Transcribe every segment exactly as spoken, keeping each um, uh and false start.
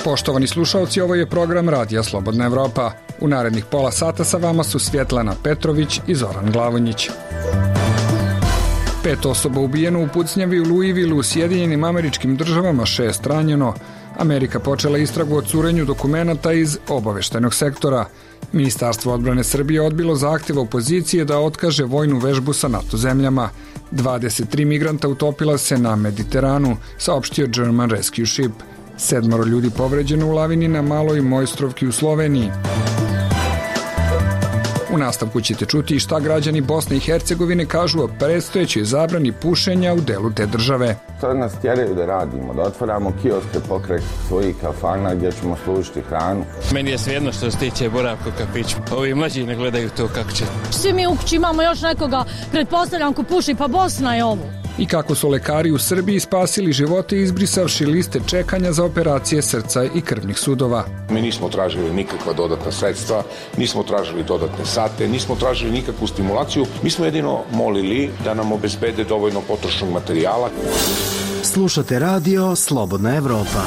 Poštovani slušalci, ovo je program Radija Slobodna Evropa. U narednih pola sata sa vama su Svjetlana Petrović i Zoran Glavonjić. Pet osoba ubijeno u pucnjavi u Louisvilleu u Sjedinjenim Američkim Državama, šest ranjeno. Amerika počela istragu o curenju dokumenata iz obaveštajnog sektora. Ministarstvo odbrane Srbije odbilo zahtev opozicije da otkaže vojnu vežbu sa NATO zemljama. dvadeset tri migranta utopila se na Mediteranu, saopštio German Rescue Ship. Sedmoro ljudi povređeno u lavini na Maloj Mojstrovki u Sloveniji. U nastavku ćete čuti šta građani Bosne i Hercegovine kažu o predstojećoj zabrani pušenja u delu te države. Sad nas tjeraju da radimo, da otvaramo kioske pokraj svojih kafana gdje ćemo služiti hranu. Meni je svejedno što se tiče boravka u kafiću. Ovi mlađi ne gledaju to kako će. Svi mi u kući imamo još nekoga, pretpostavljam ko puši, pa Bosna je ovo. I kako su lekari u Srbiji spasili živote izbrisavši liste čekanja za operacije srca i krvnih sudova. Mi nismo tražili nikakva dodatna sredstva, nismo tražili dodatne sate, nismo tražili nikakvu stimulaciju. Mi smo jedino molili da nam obezbede dovoljno potrošnog materijala. Slušate radio Slobodna Evropa.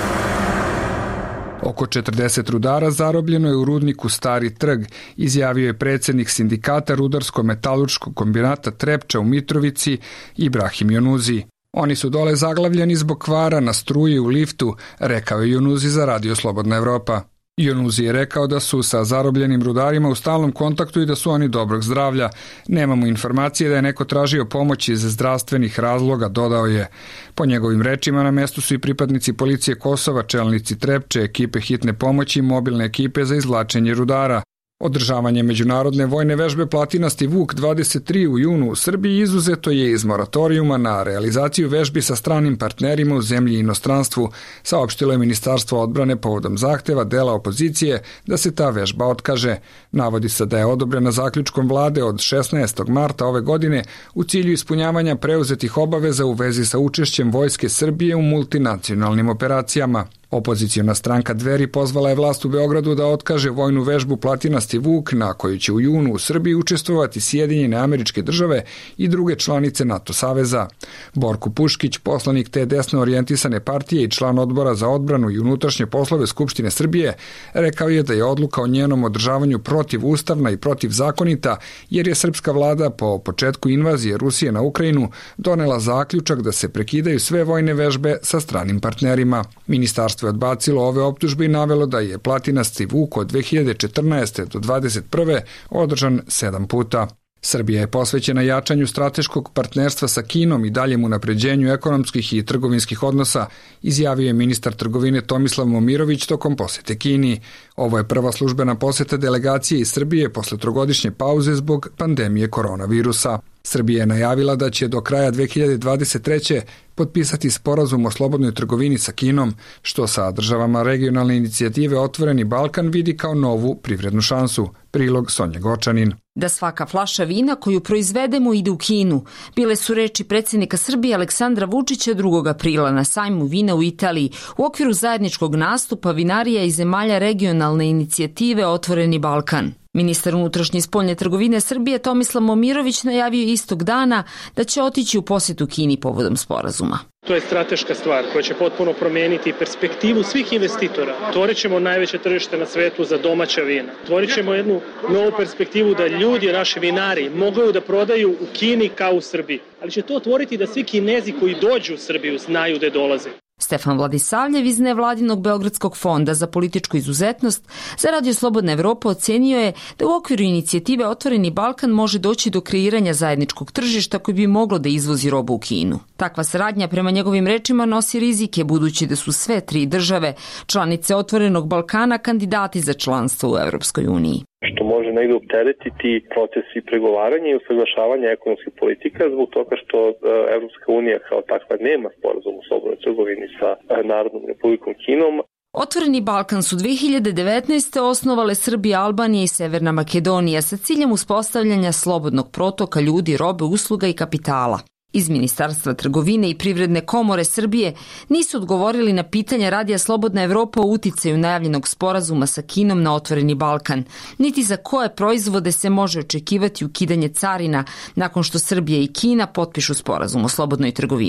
Oko četrdeset rudara zarobljeno je u rudniku Stari Trg, izjavio je predsjednik sindikata Rudarsko-metalurškog kombinata Trepča u Mitrovici Ibrahim Jonuzi. Oni su dole zaglavljeni zbog kvara na struji u liftu, rekao je Jonuzi za radio Slobodna Evropa. Jonuzi je rekao da su sa zarobljenim rudarima u stalnom kontaktu i da su oni dobrog zdravlja. Nemamo informacije da je neko tražio pomoć iz zdravstvenih razloga, dodao je. Po njegovim rečima na mestu su i pripadnici policije Kosova, čelnici Trepče, ekipe hitne pomoći i mobilne ekipe za izvlačenje rudara. Održavanje međunarodne vojne vežbe Platinasti Vuk dvadeset tri u junu u Srbiji izuzeto je iz moratorijuma na realizaciju vežbi sa stranim partnerima u zemlji i inostranstvu, saopštilo je Ministarstvo odbrane povodom zahteva dela opozicije da se ta vežba otkaže. Navodi se da je odobrena zaključkom vlade od šesnaestog marta ove godine u cilju ispunjavanja preuzetih obaveza u vezi sa učešćem Vojske Srbije u multinacionalnim operacijama. Opoziciona stranka Dveri pozvala je vlast u Beogradu da otkaže vojnu vežbu Platinasti Vuk na koju će u junu u Srbiji učestvovati Sjedinjene Američke Države i druge članice NATO saveza. Borko Puškić, poslanik te desno orijentisane partije i član odbora za odbranu i unutrašnje poslove Skupštine Srbije, rekao je da je odluka o njenom održavanju protivustavna i protivzakonita jer je srpska vlada po početku invazije Rusije na Ukrajinu donela zaključak da se prekidaju sve vojne vežbe sa stranim partnerima. Ministarstvo je odbacilo ove optužbe i navelo da je Platinasti Vuk od dve hiljade četrnaeste do dvadeset prve održan sedam puta. Srbija je posvećena jačanju strateškog partnerstva sa Kinom i daljem unapređenju ekonomskih i trgovinskih odnosa, izjavio je ministar trgovine Tomislav Momirović tokom posete Kini. Ovo je prva službena poseta delegacije iz Srbije posle trogodišnje pauze zbog pandemije koronavirusa. Srbija je najavila da će do kraja dve hiljade dvadeset treće potpisati sporazum o slobodnoj trgovini sa Kinom, što sa državama regionalne inicijative Otvoreni Balkan vidi kao novu privrednu šansu. Prilog Sonja Gočanin. Da svaka flaša vina koju proizvedemo ide u Kinu, bile su reči predsjednika Srbije Aleksandra Vučića drugog aprila na sajmu vina u Italiji u okviru zajedničkog nastupa vinarija i zemalja regionalne inicijative Otvoreni Balkan. Ministar unutrašnje i spoljne trgovine Srbije Tomislav Momirović najavio istog dana da će otići u posjetu Kini povodom sporazuma. To je strateška stvar koja će potpuno promijeniti perspektivu svih investitora. Otvorit ćemo najveće tržište na svetu za domaća vina. Otvorit ćemo jednu novu perspektivu da ljudi, naši vinari, mogu da prodaju u Kini kao u Srbiji. Ali će to otvoriti da svi Kinezi koji dođu u Srbiju znaju da dolaze. Stefan Vladisavljev iz nevladinog Beogradskog fonda za političku izuzetnost za Radio Slobodna Evropa ocenio je da u okviru inicijative Otvoreni Balkan može doći do kreiranja zajedničkog tržišta koji bi moglo da izvozi robu u Kinu. Takva saradnja prema njegovim rečima nosi rizike budući da su sve tri države, članice Otvorenog Balkana, kandidati za članstvo u Evropskoj uniji. Što može negdje opteretiti proces i pregovaranja i usaglašavanja ekonomskih politika zbog toga što Evropska unija kao takva nema sporazum o slobodnoj trgovini sa Narodnom Republikom Kinom. Otvoreni Balkan su dve hiljade devetnaeste. osnovale Srbija, Albanija i Severna Makedonija sa ciljem uspostavljanja slobodnog protoka ljudi, robe, usluga i kapitala. Iz Ministarstva trgovine i Privredne komore Srbije nisu odgovorili na pitanja Radija Slobodna Evropa o uticaju najavljenog sporazuma sa Kinom na Otvoreni Balkan, niti za koje proizvode se može očekivati ukidanje carina nakon što Srbija i Kina potpišu sporazum o slobodnoj trgovini.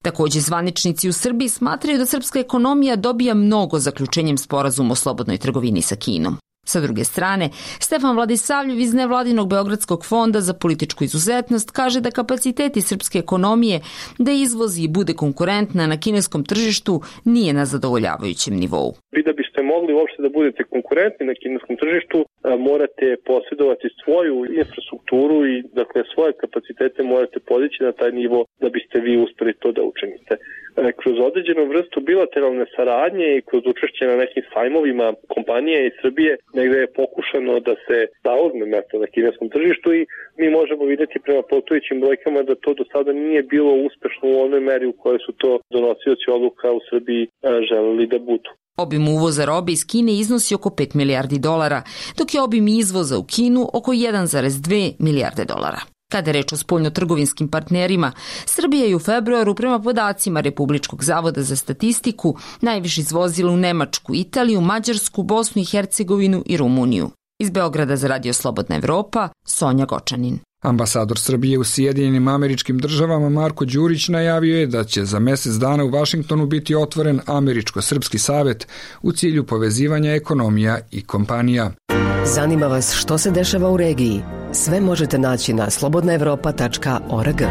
Također, zvaničnici u Srbiji smatraju da srpska ekonomija dobija mnogo zaključenjem sporazuma o slobodnoj trgovini sa Kinom. Sa druge strane, Stefan Vladisavljev iz nevladinog Beogradskog fonda za političku izuzetnost kaže da kapaciteti srpske ekonomije da izvozi i bude konkurentna na kineskom tržištu nije na zadovoljavajućem nivou. Vi da biste mogli uopšte da budete konkurentni na kineskom tržištu, morate posjedovati svoju infrastrukturu i dakle svoje kapacitete morate podići na taj nivo da biste vi uspeli to da učinite. Kroz određenu vrstu bilateralne saradnje i kroz učešće na nekim sajmovima kompanije iz Srbije negde je pokušano da se zauzme mesto na kineskom tržištu i mi možemo vidjeti prema postojećim brojkama da to do sada nije bilo uspešno u onoj meri u kojoj su to donosioci odluka u Srbiji želeli da budu. Obim uvoza robe iz Kine iznosi oko pet milijardi dolara, dok je obim izvoza u Kinu oko jedan zarez dve milijarde dolara. Kada je reč o spoljnotrgovinskim partnerima, Srbija je u februaru prema podacima Republičkog zavoda za statistiku najviše izvozila u Nemačku, Italiju, Mađarsku, Bosnu i Hercegovinu i Rumuniju. Iz Beograda za Radio Slobodna Evropa, Sonja Gočanin. Ambasador Srbije u Sjedinjenim Američkim Državama Marko Đurić najavio je da će za mjesec dana u Vašingtonu biti otvoren Američko-srpski savet u cilju povezivanja ekonomija i kompanija. Zanima vas što se dešava u regiji? Sve možete naći na slobodna evropa tačka org.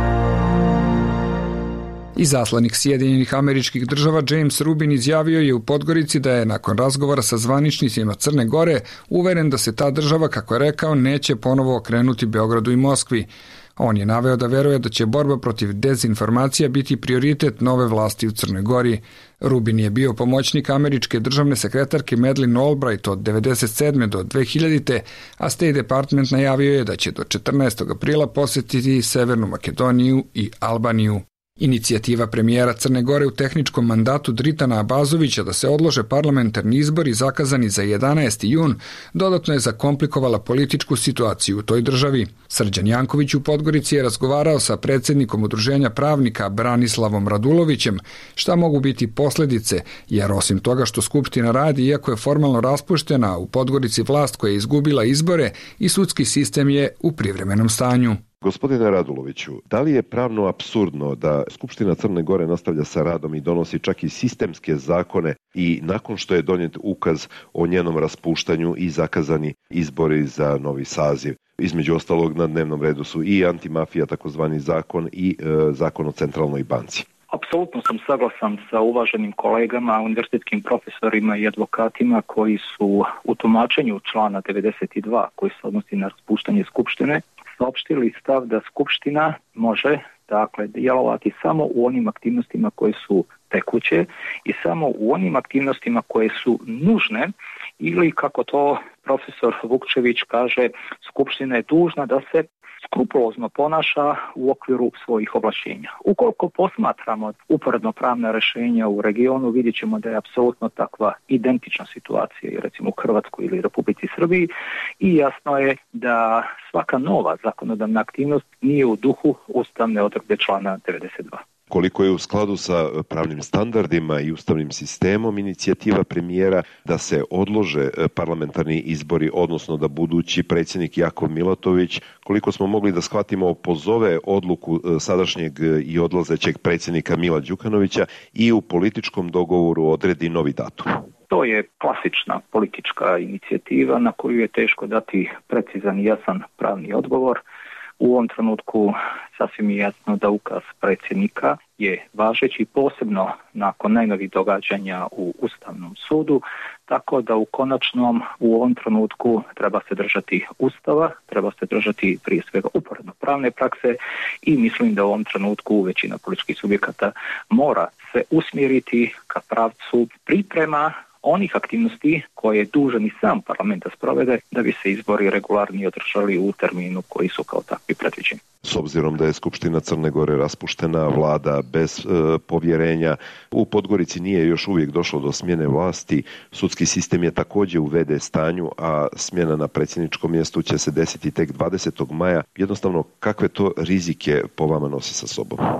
Izaslanik Sjedinjenih Američkih Država James Rubin izjavio je u Podgorici da je nakon razgovora sa zvaničnicima Crne Gore uveren da se ta država, kako je rekao, neće ponovo okrenuti Beogradu i Moskvi. On je naveo da veruje da će borba protiv dezinformacija biti prioritet nove vlasti u Crnoj Gori. Rubin je bio pomoćnik američke državne sekretarke Madeleine Albright od devedeset sedme do dve hiljadite. a State Department najavio je da će do četrnaestog aprila posjetiti Severnu Makedoniju i Albaniju. Inicijativa premijera Crne Gore u tehničkom mandatu Dritana Abazovića da se odlože parlamentarni izbori zakazani za jedanaesti jun dodatno je zakomplikovala političku situaciju u toj državi. Srđan Janković u Podgorici je razgovarao sa predsjednikom udruženja pravnika Branislavom Radulovićem šta mogu biti posljedice, jer osim toga što Skupština radi, iako je formalno raspuštena, u Podgorici vlast koja je izgubila izbore i sudski sistem je u privremenom stanju. Gospodine Raduloviću, da li je pravno apsurdno da Skupština Crne Gore nastavlja sa radom i donosi čak i sistemske zakone i nakon što je donijet ukaz o njenom raspuštanju i zakazani izbori za novi saziv? Između ostalog na dnevnom redu su i antimafija, takozvani zakon, i e, zakon o centralnoj banci. Apsolutno sam saglasan sa uvaženim kolegama, univerzitetskim profesorima i advokatima koji su u tumačenju člana devedeset dva koji se odnosi na raspuštanje Skupštine saopštili stav da Skupština može dakle djelovati samo u onim aktivnostima koje su tekuće i samo u onim aktivnostima koje su nužne ili kako to profesor Vukčević kaže, Skupština je dužna da se skrupulozno ponaša u okviru svojih ovlašćenja. Ukoliko posmatramo uporedno pravna rješenja u regionu, vidjet ćemo da je apsolutno takva identična situacija i recimo u Hrvatskoj ili Republici Srbiji i jasno je da svaka nova zakonodavna aktivnost nije u duhu ustavne odredbe člana devedeset dva. Koliko je u skladu sa pravnim standardima i ustavnim sistemom inicijativa premijera da se odlože parlamentarni izbori, odnosno da budući predsjednik Jakov Milatović, koliko smo mogli da shvatimo, pozove odluku sadašnjeg i odlazećeg predsjednika Mila Đukanovića i u političkom dogovoru odredi novi datum? To je klasična politička inicijativa na koju je teško dati precizan i jasan pravni odgovor. U ovom trenutku sasvim je jasno da ukaz predsjednika je važeći posebno nakon najnovih događanja u Ustavnom sudu, tako da u konačnom u ovom trenutku treba se držati Ustava, treba se držati prije svega uporedno pravne prakse i mislim da u ovom trenutku većina političkih subjekata mora se usmjeriti ka pravcu priprema onih aktivnosti koje je dužan i sam parlament da sprovede da bi se izbori regularni održali u terminu koji su kao takvi predviđeni. S obzirom da je Skupština Crne Gore raspuštena, vlada bez e, povjerenja, u Podgorici nije još uvijek došlo do smjene vlasti, sudski sistem je također u ve de stanju, a smjena na predsjedničkom mjestu će se desiti tek dvadesetog maja. Jednostavno, kakve to rizike po vama nosi sa sobom?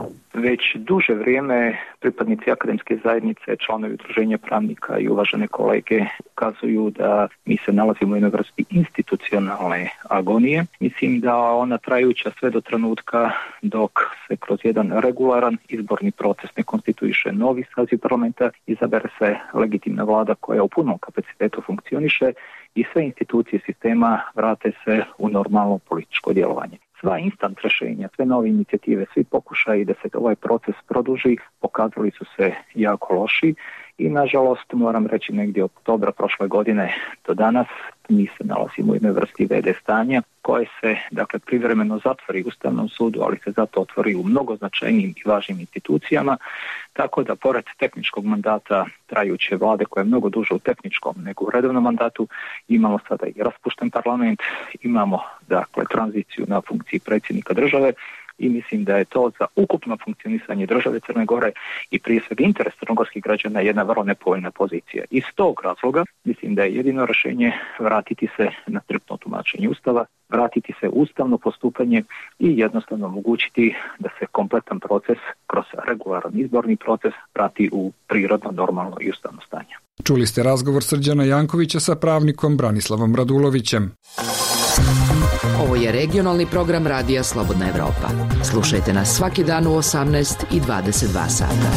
Već duže vrijeme pripadnici akademske zajednice, članovi udruženja pravnika i uvažene kolege ukazuju da mi se nalazimo u jednoj vrsti institucionalne agonije. Mislim da ona trajuća sve do trenutka dok se kroz jedan regularan izborni proces ne konstituiše novi saziv parlamenta, izabere se legitimna vlada koja u punom kapacitetu funkcioniše i sve institucije sistema vrate se u normalno političko djelovanje. Sva instant rješenja, sve nove inicijative, svi pokušaji da se ovaj proces produži pokazali su se jako loši i nažalost moram reći negdje od oktobra prošle godine do danas mi se nalazimo u jednoj vrsti ve de stanja koje se dakle privremeno zatvori u Ustavnom sudu, ali se zato otvori u mnogo značajnijim i važnim institucijama, tako da pored tehničkog mandata trajuće vlade koja je mnogo duže u tehničkom nego u redovnom mandatu, imamo sada i raspušten parlament, imamo dakle tranziciju na funkciji predsjednika države i mislim da je to za ukupno funkcionisanje države Crne Gore i prije svega interes crnogorskih građana jedna vrlo nepovoljna pozicija. Iz tog razloga mislim da je jedino rješenje vratiti se na striktno tumačenje Ustava, vratiti se u ustavno postupanje i jednostavno omogućiti da se kompletan proces kroz regularan izborni proces vrati u prirodno, normalno i ustavno stanje. Čuli ste razgovor Srđana Jankovića sa pravnikom Branislavom Radulovićem. Ovo je regionalni program Radija Slobodna Evropa. Slušajte nas svaki dan u osamnaest i dvadeset dva sata.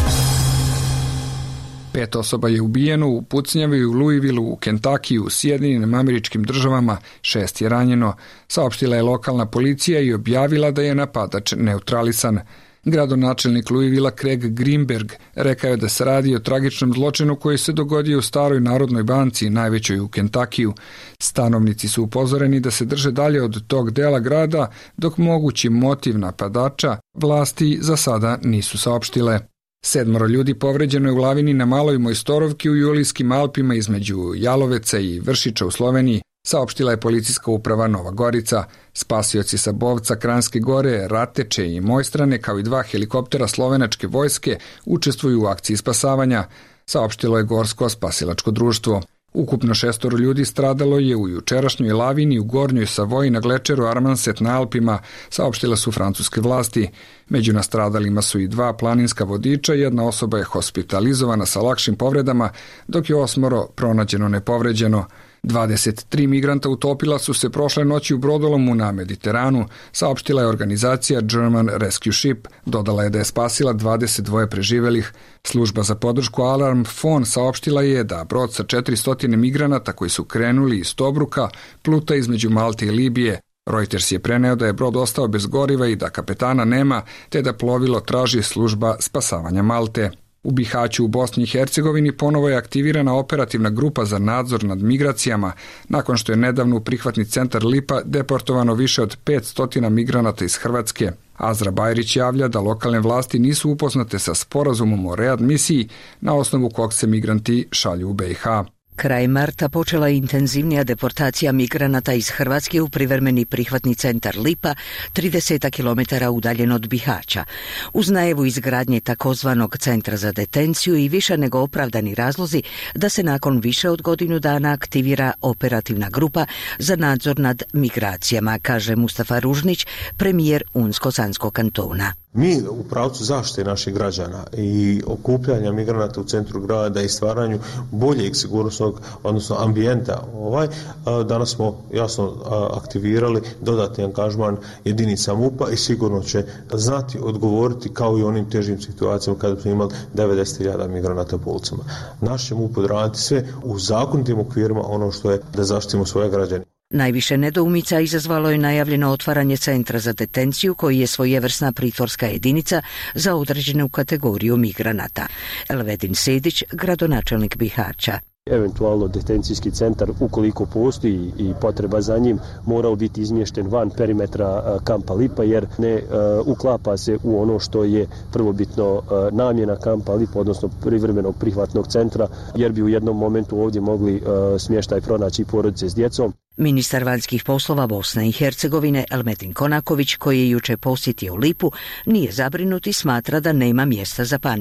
Pet osoba je ubijeno u pucnjavi u Louisvilleu u Kentakiju u Sjedinjenim Američkim Državama, šest je ranjeno. Saopštila je lokalna policija i objavila da je napadač neutralisan. Gradonačelnik Louisvilla Craig Greenberg rekao je da se radi o tragičnom zločinu koji se dogodio u Staroj Narodnoj banci, najvećoj u Kentakiju. Stanovnici su upozoreni da se drže dalje od tog dela grada, dok mogući motiv napadača vlasti za sada nisu saopštile. Sedmoro ljudi povređeno je u lavini na Maloj Mojstorovki u Julijskim Alpima između Jaloveca i Vršića u Sloveniji, saopštila je policijska uprava Nova Gorica. Spasioci sa Bovca, Kranjske gore, Rateče i Mojstrane, kao i dva helikoptera slovenačke vojske, učestvuju u akciji spasavanja, saopštilo je Gorsko spasilačko društvo. Ukupno šestoro ljudi stradalo je u jučerašnjoj lavini u Gornjoj Savoji na glečeru Armanset na Alpima, saopštile su francuske vlasti. Među nastradalima su i dva planinska vodiča, jedna osoba je hospitalizovana sa lakšim povredama, dok je osmoro pronađeno nepovređeno. dvadeset tri migranta utopila su se prošle noći u brodolomu na Mediteranu, saopštila je organizacija German Rescue Ship, dodala je da je spasila dvadeset dva preživelih. Služba za podršku Alarm Phone saopštila je da brod sa četiristo migranata koji su krenuli iz Tobruka pluta između Malte i Libije. Reuters je preneo da je brod ostao bez goriva i da kapetana nema, te da plovilo traži služba spasavanja Malte. U Bihaću u Bosni i Hercegovini ponovo je aktivirana operativna grupa za nadzor nad migracijama, nakon što je nedavno u prihvatni centar Lipa deportovano više od petsto migranata iz Hrvatske. Azra Bajrić javlja da lokalne vlasti nisu upoznate sa sporazumom o readmisiji na osnovu kog se migranti šalju u be i ha. Kraj marta počela je intenzivnija deportacija migranata iz Hrvatske u privremeni prihvatni centar Lipa, trideset kilometara udaljen od Bihaća. Uz najavu izgradnje takozvanog centra za detenciju i više nego opravdani razlozi da se nakon više od godinu dana aktivira operativna grupa za nadzor nad migracijama, kaže Mustafa Ružnić, premijer Unsko-Sanskog kantona. Mi u pravcu zaštite naših građana i okupljanja migranata u centru grada i stvaranju boljeg sigurnosnog, odnosno ambijenta, ovaj, danas smo jasno aktivirali dodatni angažman jedinica MUP-a i sigurno će znati odgovoriti kao i onim težim situacijama kada smo imali devedeset hiljada migranata po ulicama. Naš će MUP odraditi sve u zakonitim okvirima ono što je da zaštitimo svoje građane. Najviše nedoumica izazvalo je najavljeno otvaranje centra za detenciju koji je svojevrsna pritvorska jedinica za određenu kategoriju migranata. Elvedin Sedić, gradonačelnik Bihaća. Eventualno detencijski centar, ukoliko postoji i potreba za njim, morao biti izmješten van perimetra kampa Lipa jer ne uh, uklapa se u ono što je prvobitno uh, namjena kampa Lipa, odnosno privremenog prihvatnog centra, jer bi u jednom momentu ovdje mogli uh, smještaj pronaći porodice s djecom. Ministar vanjskih poslova Bosne i Hercegovine Elmetin Konaković, koji je juče posjetio Lipu, nije zabrinut i smatra da nema mjesta za paniku.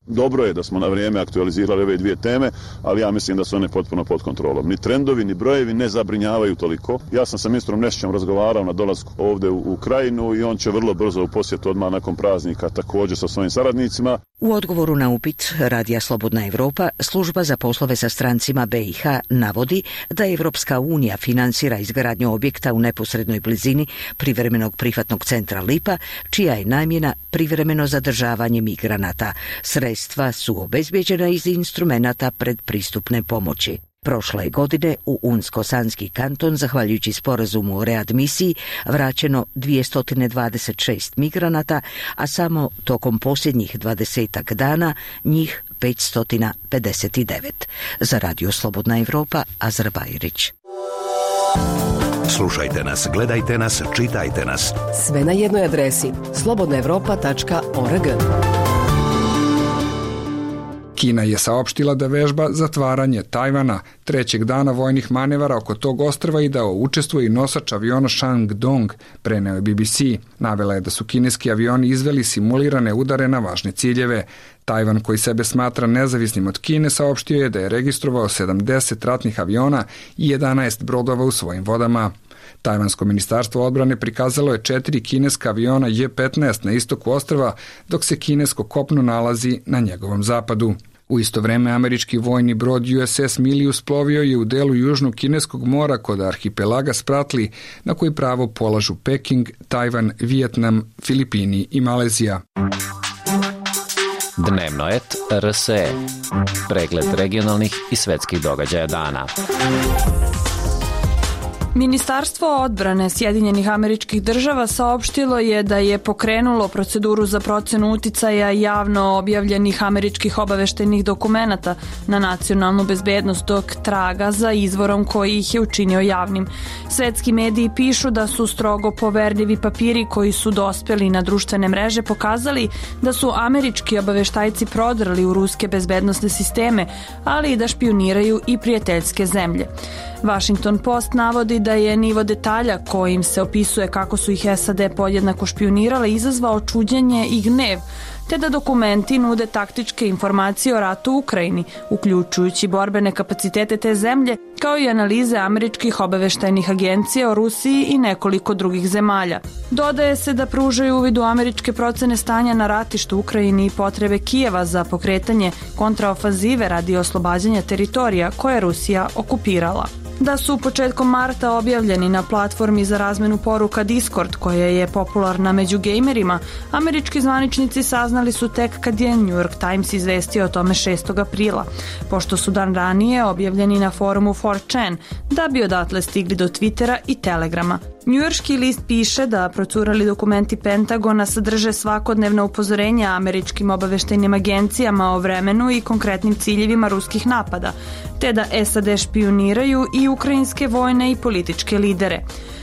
Dobro je da smo na vrijeme aktualizirali ove dvije teme, ali ja mislim da su one potpuno pod kontrolom. Ni trendovi, ni brojevi ne zabrinjavaju toliko. Ja sam sa ministrom Nešićem razgovarao na dolasku ovde u, u Krajinu i on će vrlo brzo u posjetu odmah nakon praznika također sa svojim saradnicima. U odgovoru na upit Radija Slobodna Evropa, služba za poslove sa strancima B i H navodi da Evropska unija finansira izgradnju objekta u neposrednoj blizini privremenog prihvatnog centra Lipa, čija je namjena privremeno zadržavanje migranata. Sredstva su obezbijeđena iz instrumenata predpristupne pomoći. Prošle godine u Unsko-Sanski kanton, zahvaljujući sporazumu o readmisiji, vraćeno dvjesto dvadeset šest migranata, a samo tokom posljednjih dvadesetak dana njih petsto pedeset devet. Za Radio Slobodna Evropa, Azra Bajrić. Slušajte nas, gledajte nas, čitajte nas. Sve na jednoj adresi slobodna evropa tačka org. Kina je saopštila da vežba zatvaranje Tajvana trećeg dana vojnih manevara oko tog ostrva i da učestvuje i nosač aviona Shandong, preneo je B B C. Navela je da su kineski avioni izveli simulirane udare na važne ciljeve. Tajvan, koji sebe smatra nezavisnim od Kine, saopštio je da je registrovao sedamdeset ratnih aviona i jedanaest brodova u svojim vodama. Tajvansko ministarstvo odbrane prikazalo je četiri kineska aviona J petnaest na istoku ostrva, dok se kinesko kopno nalazi na njegovom zapadu. U isto vreme američki vojni brod U S S Milius plovio je u delu južnog kineskog mora kod arhipelaga Spratly, na koji pravo polažu Peking, Tajvan, Vijetnam, Filipini i Malezija. Dnevno et R S E. Pregled regionalnih i svetskih događaja dana. Ministarstvo odbrane Sjedinjenih Američkih Država saopštilo je da je pokrenulo proceduru za procenu uticaja javno objavljenih američkih obaveštajnih dokumenata na nacionalnu bezbednost, dok traga za izvorom koji ih je učinio javnim. Svetski mediji pišu da su strogo poverljivi papiri koji su dospeli na društvene mreže pokazali da su američki obaveštajci prodrli u ruske bezbednosne sisteme, ali i da špijuniraju i prijateljske zemlje. Washington Post navodi da je nivo detalja kojim se opisuje kako su ih S A D podjednako špijunirale izazvao čuđenje i gnev, te da dokumenti nude taktičke informacije o ratu u Ukrajini, uključujući borbene kapacitete te zemlje, kao i analize američkih obaveštajnih agencija o Rusiji i nekoliko drugih zemalja. Dodaje se da pružaju uvid u američke procene stanja na ratištu u Ukrajini i potrebe Kijeva za pokretanje kontraofanzive radi oslobađanja teritorija koje je Rusija okupirala. Da su početkom marta objavljeni na platformi za razmenu poruka Discord, koja je popularna među gejmerima, američki zvaničnici saznali su tek kad je New York Times izvestio o tome šestog aprila, pošto su dan ranije objavljeni na forumu four chan, da bi odatle stigli do Twittera i Telegrama. Njujorški list piše da procurali dokumenti Pentagona sadrže svakodnevna upozorenja američkim obaveštajnim agencijama o vremenu i konkretnim ciljevima ruskih napada, te da S A D špijuniraju i ukrajinske vojne i političke lidere.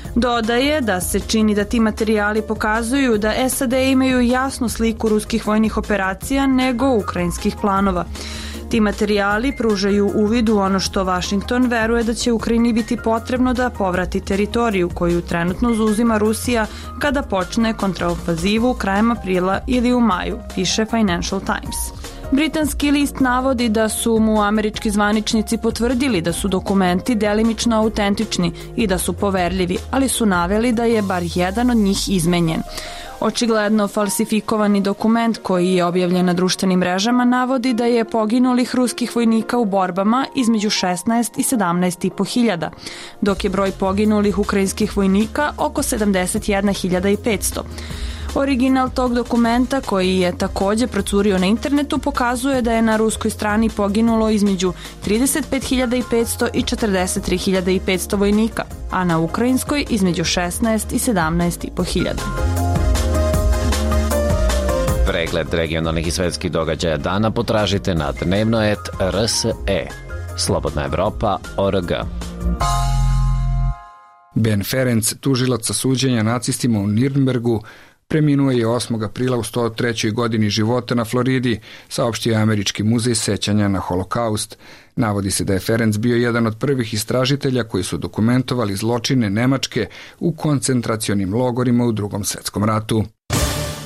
Dodaje da se čini da ti materijali pokazuju da S A D imaju jasnu sliku ruskih vojnih operacija nego ukrajinskih planova. Ti materijali pružaju uvid u ono što Washington veruje da će Ukrajini biti potrebno da povrati teritoriju koju trenutno zauzima Rusija kada počne kontraofanzivu krajem aprila ili u maju, piše Financial Times. Britanski list navodi da su mu američki zvaničnici potvrdili da su dokumenti delimično autentični i da su poverljivi, ali su naveli da je bar jedan od njih izmenjen. Očigledno falsifikovani dokument koji je objavljen na društvenim mrežama navodi da je poginulih ruskih vojnika u borbama između šesnaest i sedamnaest i po hiljada, dok je broj poginulih ukrajinskih vojnika oko sedamdeset jedna hiljada i petsto. Original tog dokumenta, koji je također procurio na internetu, pokazuje da je na ruskoj strani poginulo između trideset pet hiljada i petsto i četrdeset tri hiljade i petsto vojnika, a na ukrajinskoj između šesnaest i sedamnaest i po hiljada. Pregled regionalnih i svetskih događaja dana potražite na dnevno et R S E. Slobodna Evropa org. Ben Ferenc, tužilac sa suđenja nacistima u Nirnbergu, preminuo je osmog aprila u sto trećoj godini života na Floridi, saopštio je Američki muzej sećanja na Holokaust. Navodi se da je Ferenc bio jedan od prvih istražitelja koji su dokumentovali zločine Nemačke u koncentracionim logorima u Drugom svetskom ratu.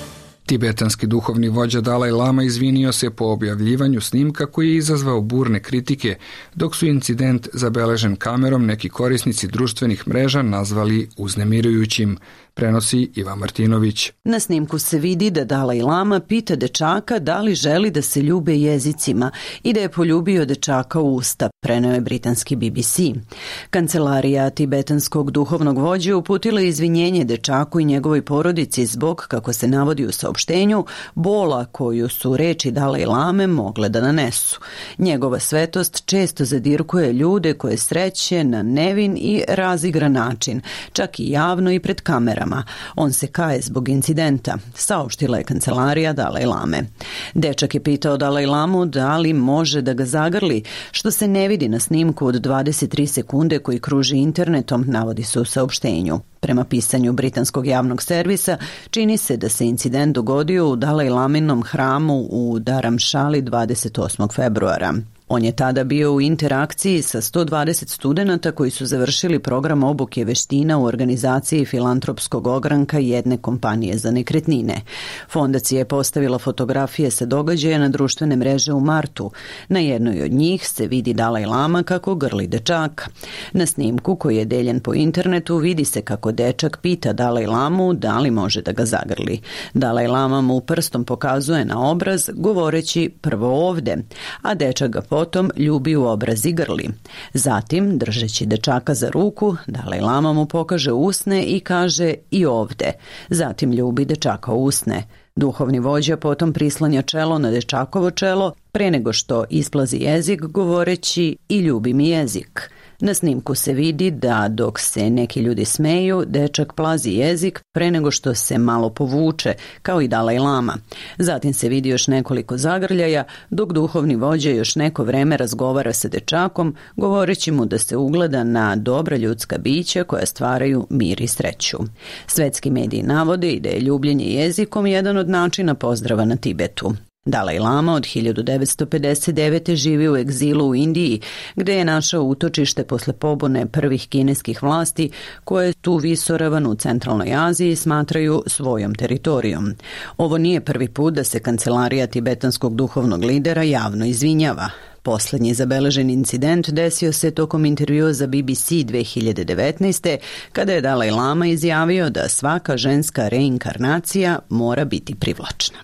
Tibetanski duhovni vođa Dalaj Lama izvinio se po objavljivanju snimka koji je izazvao burne kritike, dok su incident zabeležen kamerom neki korisnici društvenih mreža nazvali uznemirujućim, prenosi Iva Martinović. Na snimku se vidi da Dalaj Lama pita dečaka da li želi da se ljube jezicima i da je poljubio dečaka u usta, preneo je britanski B B C. Kancelarija tibetanskog duhovnog vođe uputila izvinjenje dečaku i njegovoj porodici zbog, kako se navodi u saopštenju, bola koju su reči Dalaj Lame mogle da nanesu. Njegova svetost često zadirkuje ljude koje sreće na nevin i razigran način, čak i javno i pred kamerama. On se kaje zbog incidenta, saopštila je kancelarija Dalaj Lame. Dečak je pitao Dalaj Lamu da li može da ga zagrli, što se ne vidi na snimku od dvadeset tri sekunde koji kruži internetom, navodi se u saopštenju. Prema pisanju britanskog javnog servisa, čini se da se incident dogodio u Dalaj Laminom hramu u Dharamšali dvadeset osmog februara. On je tada bio u interakciji sa sto dvadeset studenata koji su završili program obuke veština u organizaciji filantropskog ogranka jedne kompanije za nekretnine. Fondacija je postavila fotografije sa događaja na društvene mreže u martu. Na jednoj od njih se vidi Dalaj Lama kako grli dečaka. Na snimku koji je deljen po internetu vidi se kako dečak pita Dalaj Lamu da li može da ga zagrli. Dalaj Lama mu prstom pokazuje na obraz govoreći prvo ovde, a dečak ga potom ljubi u obraz i grli. Zatim, držeći dečaka za ruku, Dalaj Lama mu pokaže usne i kaže i ovde. Zatim ljubi dečaka u usne. Duhovni vođa potom prislanja čelo na dečakovo čelo pre nego što isplazi jezik govoreći i ljubi mi jezik. Na snimku se vidi da dok se neki ljudi smeju, dečak plazi jezik pre nego što se malo povuče, kao i Dalaj Lama. Zatim se vidi još nekoliko zagrljaja, dok duhovni vođa još neko vreme razgovara sa dečakom, govoreći mu da se ugleda na dobra ljudska bića koja stvaraju mir i sreću. Svetski mediji navode i da je ljubljenje jezikom jedan od načina pozdrava na Tibetu. Dalaj Lama od hiljadu devetsto pedeset devete živi u egzilu u Indiji, gde je našao utočište posle pobune prvih kineskih vlasti, koje tu visoravan u centralnoj Aziji smatraju svojom teritorijom. Ovo nije prvi put da se kancelarija tibetanskog duhovnog lidera javno izvinjava. Poslednji zabeležen incident desio se tokom intervjua za B B C dve hiljade devetnaeste. kada je Dalaj Lama izjavio da svaka ženska reinkarnacija mora biti privlačna.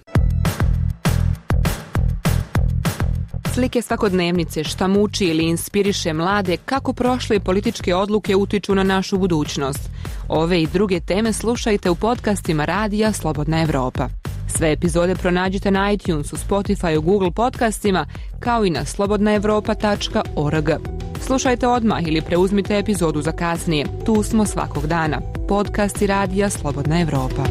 Slike svakodnevnice, šta muči ili inspiriše mlade, kako prošle političke odluke utiču na našu budućnost. Ove i druge teme slušajte u podcastima Radija Slobodna Evropa. Sve epizode pronađite na iTunesu, Spotify, Google podcastima, kao i na slobodna evropa tačka org. Slušajte odmah ili preuzmite epizodu za kasnije. Tu smo svakog dana. Podcasti Radija Slobodna Evropa.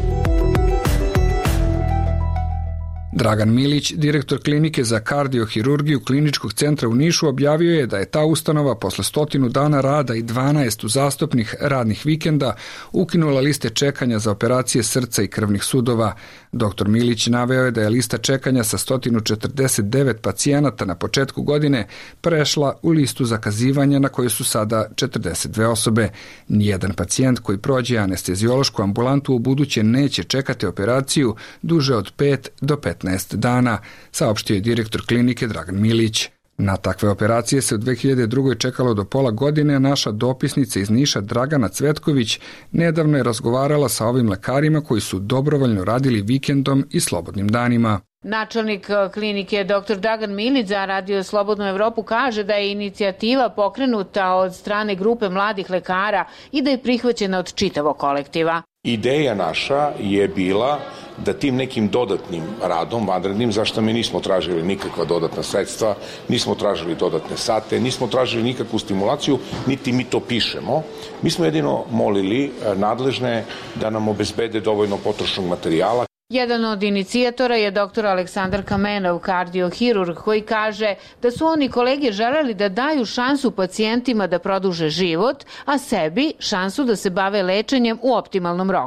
Dragan Milić, direktor klinike za kardiohirurgiju Kliničkog centra u Nišu, objavio je da je ta ustanova posle stotinu dana rada i dvanaest uzastopnih radnih vikenda ukinula liste čekanja za operacije srca i krvnih sudova. Doktor Milić naveo je da je lista čekanja sa sto četrdeset devet pacijenata na početku godine prešla u listu zakazivanja na kojoj su sada četrdeset dve osobe. Nijedan pacijent koji prođe anesteziološku ambulantu u buduće neće čekati operaciju duže od pet do petnaest dana, saopštio je direktor klinike Dragan Milić. Na takve operacije se u dve hiljade druge. čekalo do pola godine, a naša dopisnica iz Niša Dragana Cvetković nedavno je razgovarala sa ovim lekarima koji su dobrovoljno radili vikendom i slobodnim danima. Načelnik klinike doktor Dragan Milić za Radio Slobodnu Evropu kaže da je inicijativa pokrenuta od strane grupe mladih lekara i da je prihvaćena od čitavog kolektiva. Ideja naša je bila da tim nekim dodatnim radom, vanrednim, zašto mi nismo tražili nikakva dodatna sredstva, nismo tražili dodatne sate, nismo tražili nikakvu stimulaciju, niti mi to pišemo. Mi smo jedino molili nadležne da nam obezbede dovoljno potrošnog materijala. Jedan od inicijatora je doktor Aleksandar Kamenov, kardiohirurg, koji kaže da su oni kolege želeli da daju šansu pacijentima da produže život, a sebi šansu da se bave lečenjem u optimalnom roku.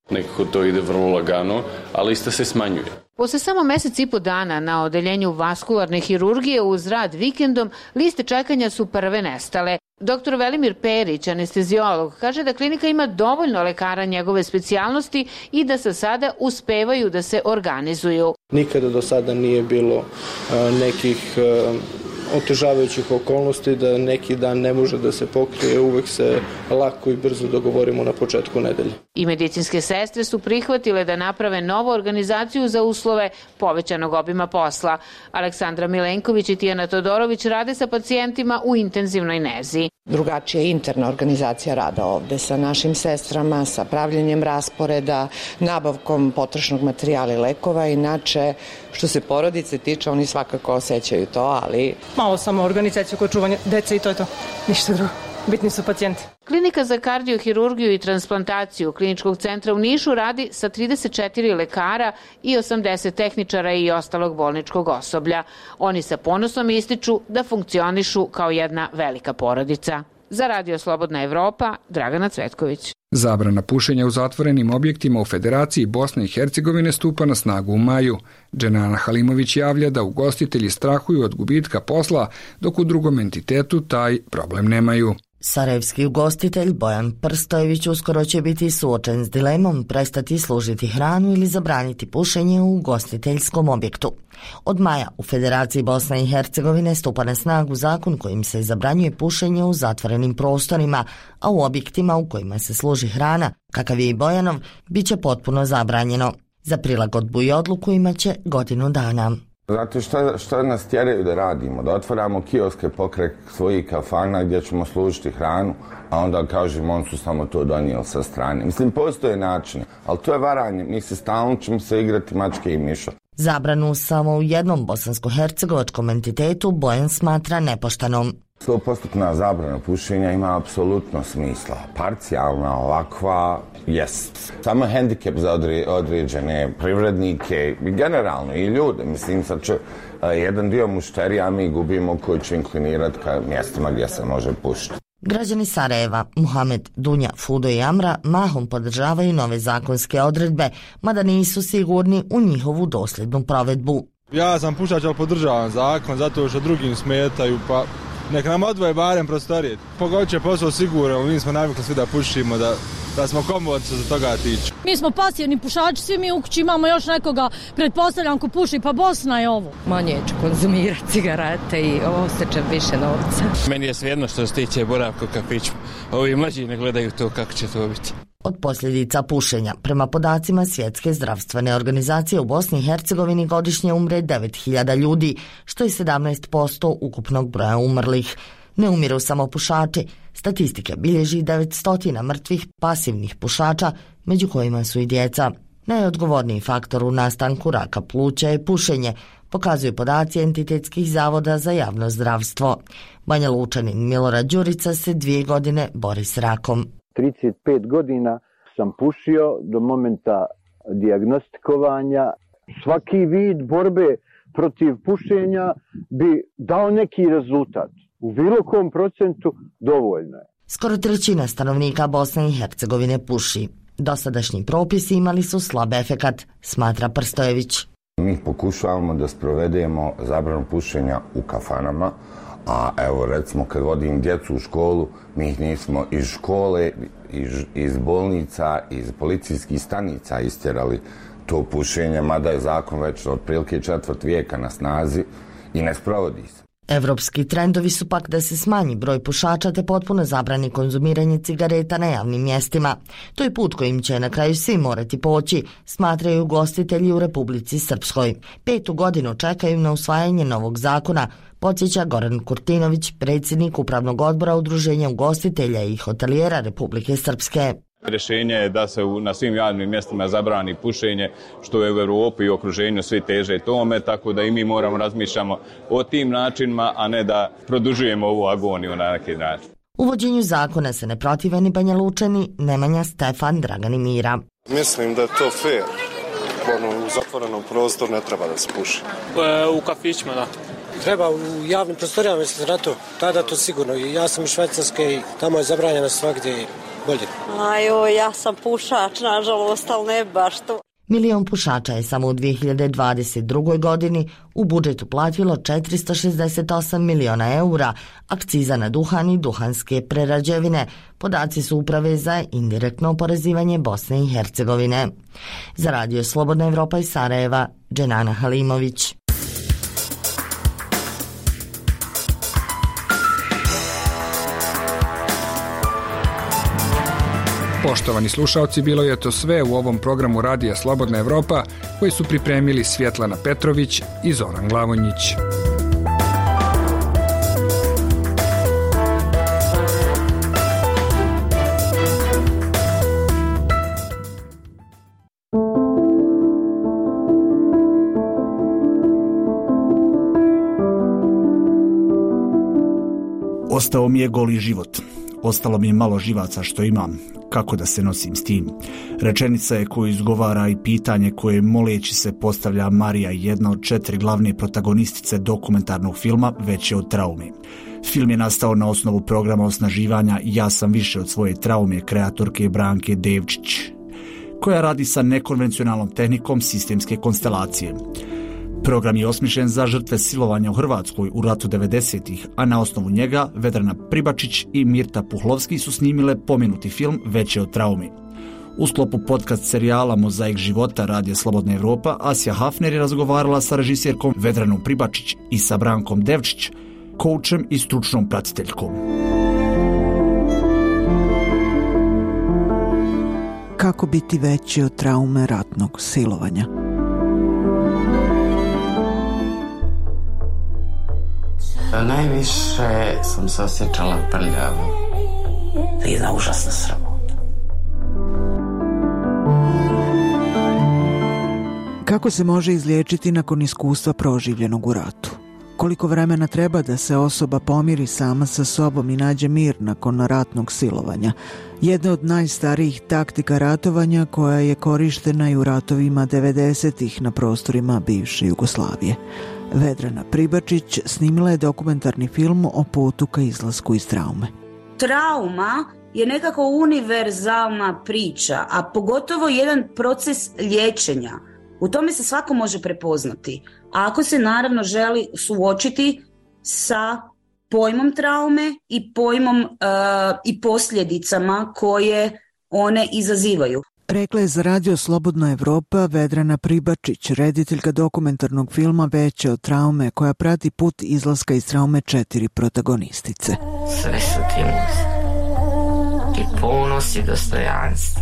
Nekako to ide vrlo lagano, ali lista se smanjuje. Posle samo mesec i po dana na odeljenju vaskularne hirurgije uz rad vikendom, liste čekanja su prve nestale. Doktor Velimir Perić, anesteziolog, kaže da klinika ima dovoljno lekara njegove specijalnosti i da sa sada uspevaju da se organizuju. Nikada do sada nije bilo uh, nekih uh, otežavajućih okolnosti da neki dan ne može da se pokrije, uvek se lako i brzo dogovorimo na početku nedelje. I medicinske sestre su prihvatile da naprave novu organizaciju za uslove povećanog obima posla. Aleksandra Milenković i Tijana Todorović rade sa pacijentima u intenzivnoj nezi. Drugačija je interna organizacija rada ovde sa našim sestrama, sa pravljenjem rasporeda, nabavkom potrošnog materijala i lekova. Inače, što se porodice tiče, oni svakako osjećaju to, ali... Malo samo organizaciju koja čuvanja dece i to je to. Ništa drugo. Bitni su pacijenti. Klinika za kardiohirurgiju i transplantaciju Kliničkog centra u Nišu radi sa trideset četiri lekara i osamdeset tehničara i ostalog bolničkog osoblja. Oni sa ponosom ističu da funkcionišu kao jedna velika porodica. Za Radio Slobodna Evropa, Dragana Cvetković. Zabrana pušenja u zatvorenim objektima u Federaciji Bosne i Hercegovine stupa na snagu u maju. Dženana Halimović javlja da ugostitelji strahuju od gubitka posla, dok u drugom entitetu taj problem nemaju. Sarajevski ugostitelj Bojan Prstojević uskoro će biti suočen s dilemom prestati služiti hranu ili zabraniti pušenje u ugostiteljskom objektu. Od maja u Federaciji Bosne i Hercegovine stupa na snagu zakon kojim se zabranjuje pušenje u zatvorenim prostorima, a u objektima u kojima se služi hrana, kakav je i Bojanov, bit će potpuno zabranjeno. Za prilagodbu i odluku imaće godinu dana. Znate šta, šta nas tjeraju da radimo? Da otvaramo kioske pokraj svojih kafana gdje ćemo služiti hranu, a onda kažemo on su samo to donijeli sa strane. Mislim, postoje načine, ali to je varanje. Mi se stalno ćemo se igrati mačke i miša. Zabranu samo u jednom bosansko-hercegovačkom entitetu Bojan smatra nepoštenom. sto posto zabrana pušenja ima apsolutno smisla. Parcijalna, ovakva, jest. Samo hendikep za određene privrednike i generalno i ljude. Mislim, sad će jedan dio mušterija mi gubimo koji će inklinirati ka mjestima gdje se može pušiti. Građani Sarajeva, Muhamed, Dunja, Fudo i Amra mahom podržavaju nove zakonske odredbe, mada nisu sigurni u njihovu dosljednu provedbu. Ja sam pušač, ali podržavam zakon zato što drugim smetaju, pa nek nam odvoje barem prostorije. Pogodit će posao sigurno, mi smo navikli svi da pušimo, da, da smo komodni što se toga tiče. Mi smo pasivni pušači, svi mi u kući imamo još nekoga, pretpostavljam ko puši, pa Bosna je ovo. Manje ću konzumirati cigarete i osjećam više novca. Meni je svejedno što se tiče boravka u kafiću. Ovi mlađi ne gledaju to kako će to biti. Od posljedica pušenja, prema podacima Svjetske zdravstvene organizacije, u Bosni i Hercegovini godišnje umre devet hiljada ljudi, što je sedamnaest posto ukupnog broja umrlih. Ne umiru samo pušači. Statistike bilježi devetsto mrtvih pasivnih pušača, među kojima su i djeca. Najodgovorniji faktor u nastanku raka pluća je pušenje, pokazuju podaci entitetskih zavoda za javno zdravstvo. Banja Lučanin Milorad Đurica se dvije godine bori s rakom. trideset pet godina sam pušio do momenta dijagnostikovanja. Svaki vid borbe protiv pušenja bi dao neki rezultat. U bilo kom procentu dovoljno je. Skoro trećina stanovnika Bosne i Hercegovine puši. Dosadašnji propisi imali su slab efekat, smatra Prstojević. Mi pokušavamo da sprovedemo zabranu pušenja u kafanama, a evo recimo kad vodim djecu u školu, mi ih nismo iz škole, iz, iz bolnica, iz policijskih stanica istjerali to pušenje, mada je zakon već otprilike četvrt vijeka na snazi i ne sprovodi se. Evropski trendovi su pak da se smanji broj pušača te potpuno zabrani konzumiranje cigareta na javnim mjestima. To je put kojim će na kraju svi morati poći, smatraju ugostitelji u Republici Srpskoj. Petu godinu čekaju na usvajanje novog zakona, podsjeća Goran Kurtinović, predsjednik Upravnog odbora Udruženja ugostitelja i hotelijera Republike Srpske. Rješenje je da se na svim javnim mjestima zabrani pušenje, što je u Europi i okruženju svi teže tome, tako da i mi moramo razmišljamo o tim načinima, a ne da produžujemo ovu agoniju na neki način. Uvođenju zakona se ne protive ni Banja Lučani, Nemanja, Stefan, Dragan i Mira. Mislim da je to fair. Ono, u zatvorenom prostoru ne treba da se puši. E, u kafićima, da. Treba u javnim prostorijama, mislite na to? Tada to sigurno. Ja sam iz Švajcarske i tamo je zabranjeno svakdje. bolje. Ajo, ja sam pušač, nažalost, ali ne baš to. Milion pušača je samo u dvije hiljade dvadeset drugoj. godini u budžet uplatilo četiristo šezdeset osam miliona eura, akciza na duhan i duhanske prerađevine. Podaci su Uprave za indirektno oporezivanje Bosne i Hercegovine. Za Radio Slobodna Evropa iz Sarajeva, Dženana Halimović. Poštovani slušaoci, bilo je to sve u ovom programu Radija Slobodna Evropa koji su pripremili Svjetlana Petrović i Zoran Glavonjić. Ostao mi je goli život. Ostalo mi je malo živaca što imam. Kako da se nosim s tim? Rečenica je koju izgovara i pitanje koje moleći se postavlja Marija, jedna od četiri glavne protagonistice dokumentarnog filma Veće od traume. Film je nastao na osnovu programa osnaživanja Ja sam više od svoje traume kreatorke Branke Devčić, koja radi sa nekonvencionalnom tehnikom sistemske konstelacije. Program je osmišljen za žrtve silovanja u Hrvatskoj u ratu devedesetih, a na osnovu njega Vedrana Pribačić i Mirta Puhlovski su snimile pomenuti film Veće od traume. U sklopu podcast serijala Mozaik života Radija Slobodna Evropa, Asja Hafner je razgovarala sa režisjerkom Vedranom Pribačić i sa Brankom Devčić, koučem i stručnom pratiteljkom. Kako biti veći od traume ratnog silovanja? Najviše sam se osjećala prljavo. Jedna užasna sramota. Kako se može izliječiti nakon iskustva proživljenog u ratu? Koliko vremena treba da se osoba pomiri sama sa sobom i nađe mir nakon ratnog silovanja? Jedna od najstarijih taktika ratovanja koja je korištena i u ratovima devedesetih na prostorima bivše Jugoslavije. Vedrana Pribačić snimila je dokumentarni film o putu ka izlasku iz traume. Trauma je nekako univerzalna priča, a pogotovo jedan proces liječenja. U tome se svako može prepoznati. A ako se naravno želi suočiti sa pojmom traume i pojmom uh, i posljedicama koje one izazivaju. Rekla je za Radio Slobodna Evropa Vedrana Pribačić, rediteljka dokumentarnog filma Veće od traume, koja prati put izlaska iz traume četiri protagonistice. Sve su ti muze. I ponos i dostojanstvo.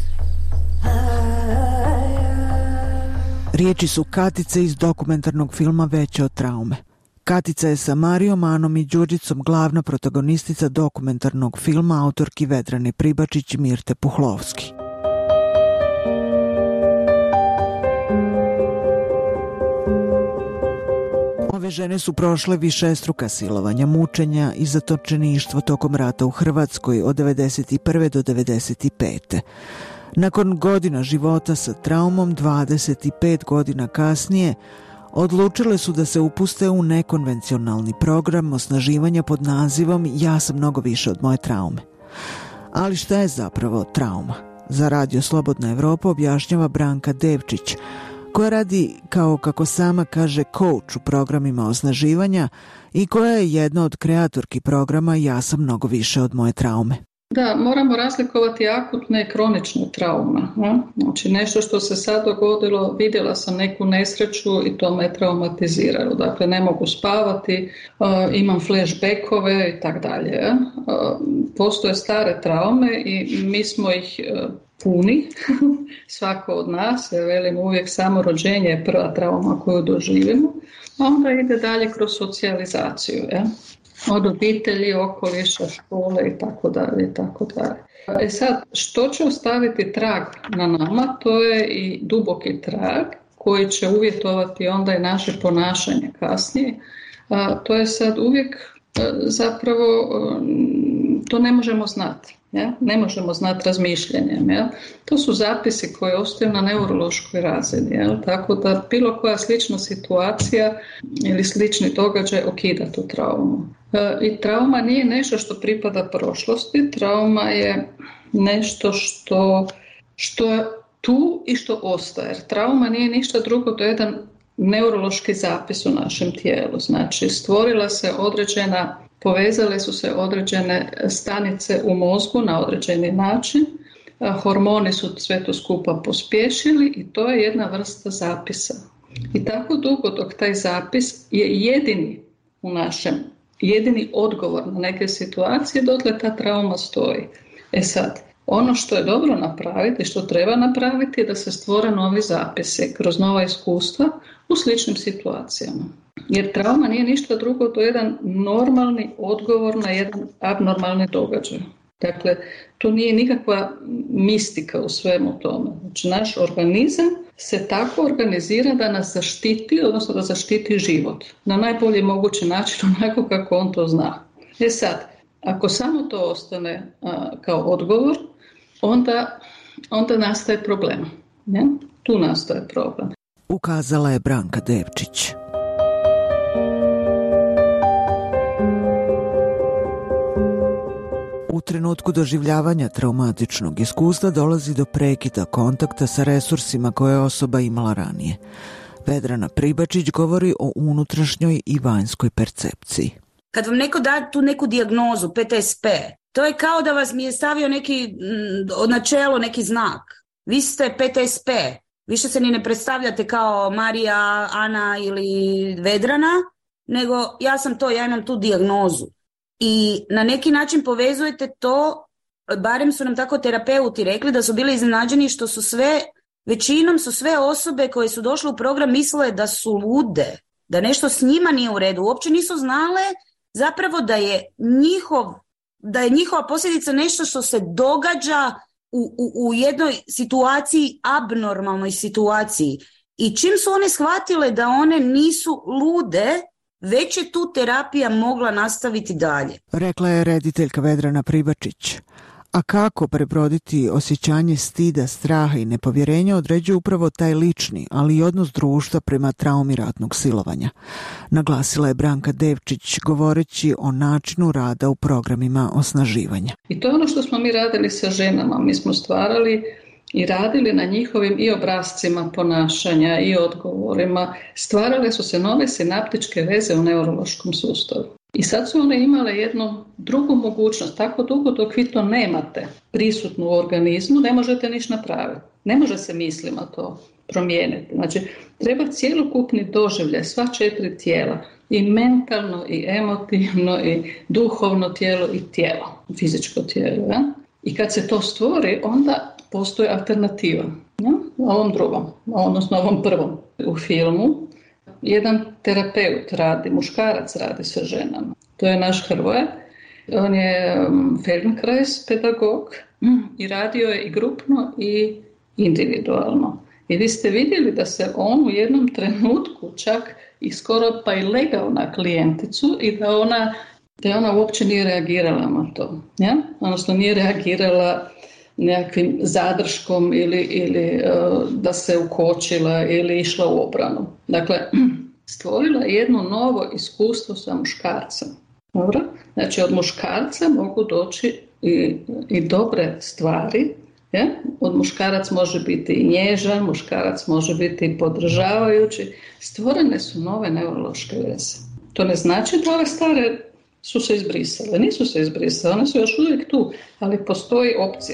Riječi su Katice iz dokumentarnog filma Veće od traume. Katica je sa Marijom, Anom i Đurđicom glavna protagonistica dokumentarnog filma autorki Vedrane Pribačić i Mirte Puhlovski. Ove žene su prošle višestruka silovanja, mučenja i zatočeništvo tokom rata u Hrvatskoj od devedeset prve do devedeset pete Nakon godina života sa traumom, dvadeset pet godina kasnije, odlučile su da se upuste u nekonvencionalni program osnaživanja pod nazivom Ja sam mnogo više od moje traume. Ali šta je zapravo trauma? Za Radio Slobodna Evropa objašnjava Branka Devčić, koja radi, kao kako sama kaže, coach u programima osnaživanja i koja je jedna od kreatorki programa Ja sam mnogo više od moje traume. Da, moramo razlikovati akutne i kronične traume. Znači nešto što se sad dogodilo, vidjela sam neku nesreću i to me traumatiziralo. Dakle, ne mogu spavati, imam flashbackove i tak dalje. Postoje stare traume i mi smo ih puni, svako od nas, ja velim uvijek samo rođenje je prva trauma koju doživimo, a onda ide dalje kroz socijalizaciju, ja? Od obitelji, okoliša, škole i tako dalje i tako dalje. E sad, što će ostaviti trag na nama, to je i duboki trag koji će uvjetovati onda i naše ponašanje kasnije. A, to je sad uvijek a, zapravo a, to ne možemo znati. Ja? Ne možemo znati razmišljanjem. Ja? To su zapisi koji ostaju na neurološkoj razini. Ja? Tako da bilo koja slična situacija ili slični događaj okida tu traumu. E, I trauma nije nešto što pripada prošlosti. Trauma je nešto što, što je tu i što ostaje. Jer trauma nije ništa drugo, to je jedan neurološki zapis u našem tijelu. Znači, stvorila se određena, povezale su se određene stanice u mozgu na određeni način, hormoni su sve to skupa pospješili i to je jedna vrsta zapisa. I tako dugo dok taj zapis je jedini u našem, jedini odgovor na neke situacije, dotle ta trauma stoji. E sad, ono što je dobro napraviti, što treba napraviti je da se stvore novi zapisi kroz nova iskustva u sličnim situacijama. Jer trauma nije ništa drugo, to je jedan normalni odgovor na jedan abnormalni događaj. Dakle, to nije nikakva mistika u svemu tome. Znači, naš organizam se tako organizira da nas zaštiti, odnosno da zaštiti život. Na najbolji mogući način, onako kako on to zna. E sad, ako samo to ostane a, kao odgovor, onda, onda nastaje problem. Ne? Tu nastaje problem. Ukazala je Branka Devčić. U trenutku doživljavanja traumatičnog iskustva dolazi do prekida kontakta sa resursima koje je osoba imala ranije. Vedrana Pribačić govori o unutrašnjoj i vanjskoj percepciji. Kad vam neko da tu neku dijagnozu, P T S P, to je kao da vas mi je stavio neki od načelo, neki znak. Vi ste P T S P, više se ni ne predstavljate kao Marija, Ana ili Vedrana, nego ja sam to, ja imam tu dijagnozu. I na neki način povezujete to, barem su nam tako terapeuti rekli, da su bili iznenađeni što su sve, većinom su sve osobe koje su došle u program mislile da su lude, da nešto s njima nije u redu. Uopće nisu znale zapravo da je njihov, da je njihova posljedica nešto što se događa u, u, u jednoj situaciji, abnormalnoj situaciji. I čim su one shvatile da one nisu lude, već je tu terapija mogla nastaviti dalje. Rekla je rediteljka Vedrana Pribačić. A kako prebroditi osjećanje stida, straha i nepovjerenja određuje upravo taj lični, ali i odnos društva prema traumi ratnog silovanja. Naglasila je Branka Devčić govoreći o načinu rada u programima osnaživanja. I to je ono što smo mi radili sa ženama. Mi smo stvarali i radili na njihovim i obrascima ponašanja i odgovorima. Stvarale su se nove sinaptičke veze u neurološkom sustavu. I sad su one imale jednu drugu mogućnost. Tako dugo dok vi to nemate prisutno u organizmu, ne možete ništa napraviti. Ne može se mislima to promijeniti. Znači, treba cjelokupni doživljaj, sva četiri tijela, i mentalno, i emotivno, i duhovno tijelo, i tijelo, fizičko tijelo. Ja? I kad se to stvori, onda postoji alternativa. Ja? Ovom drugom, odnosno ovom prvom u filmu. Jedan terapeut radi, muškarac radi sa ženama. To je naš Hrvoje. On je Feldenkrais pedagog i radio je i grupno i individualno. I vi ste vidjeli da se on u jednom trenutku čak i skoro pa i legao na klijenticu i da ona, da ona uopće nije reagirala na to. Ja? Odnosno nije reagirala nekakvim zadrškom ili, ili uh, da se ukočila ili išla u obranu. Dakle, stvorila jedno novo iskustvo sa muškarcem. Dobro? Znači, od muškarca mogu doći i, i dobre stvari. Ja? Od muškarac može biti i nježan, muškarac može biti i podržavajući. Stvorene su nove neurološke veze. To ne znači da ove stare su se izbrisale. Nisu se izbrisale, one su još uvijek tu, ali postoji opcija.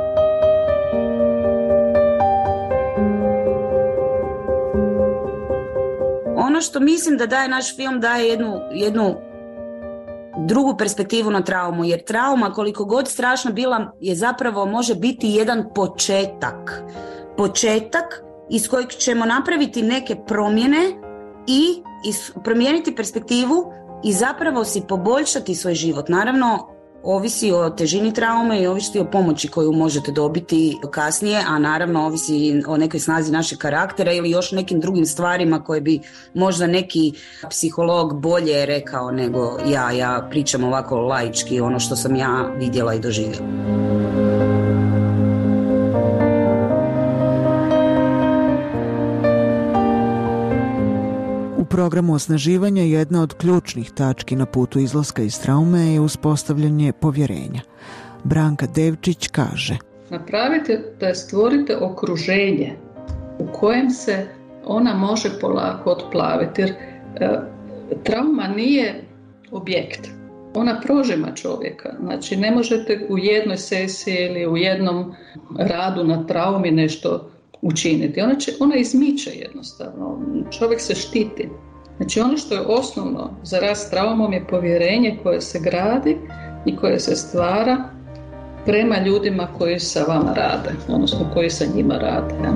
Ono što mislim da daje naš film, daje jednu, jednu drugu perspektivu na traumu, jer trauma, koliko god strašna bila, je zapravo može biti jedan početak. Početak iz kojeg ćemo napraviti neke promjene i iz, promijeniti perspektivu i zapravo si poboljšati svoj život. Naravno, ovisi o težini traume i ovisi o pomoći koju možete dobiti kasnije, a naravno ovisi o nekoj snazi našeg karaktera ili još nekim drugim stvarima koje bi možda neki psiholog bolje rekao nego ja. Ja pričam ovako laički, ono što sam ja vidjela i doživjela. U programu osnaživanja jedna od ključnih tački na putu izlaska iz traume je uspostavljanje povjerenja. Branka Devčić kaže: napravite da stvorite okruženje u kojem se ona može polako otplaviti, jer e, trauma nije objekt. Ona prožima čovjeka. Znači ne možete u jednoj sesiji ili u jednom radu na traumi nešto učiniti. Ona, će, ona izmiče jednostavno. Čovjek se štiti. Znači ono što je osnovno za rast traumom je povjerenje koje se gradi i koje se stvara prema ljudima koji sa vama rade, odnosno koji sa njima rade. Ja.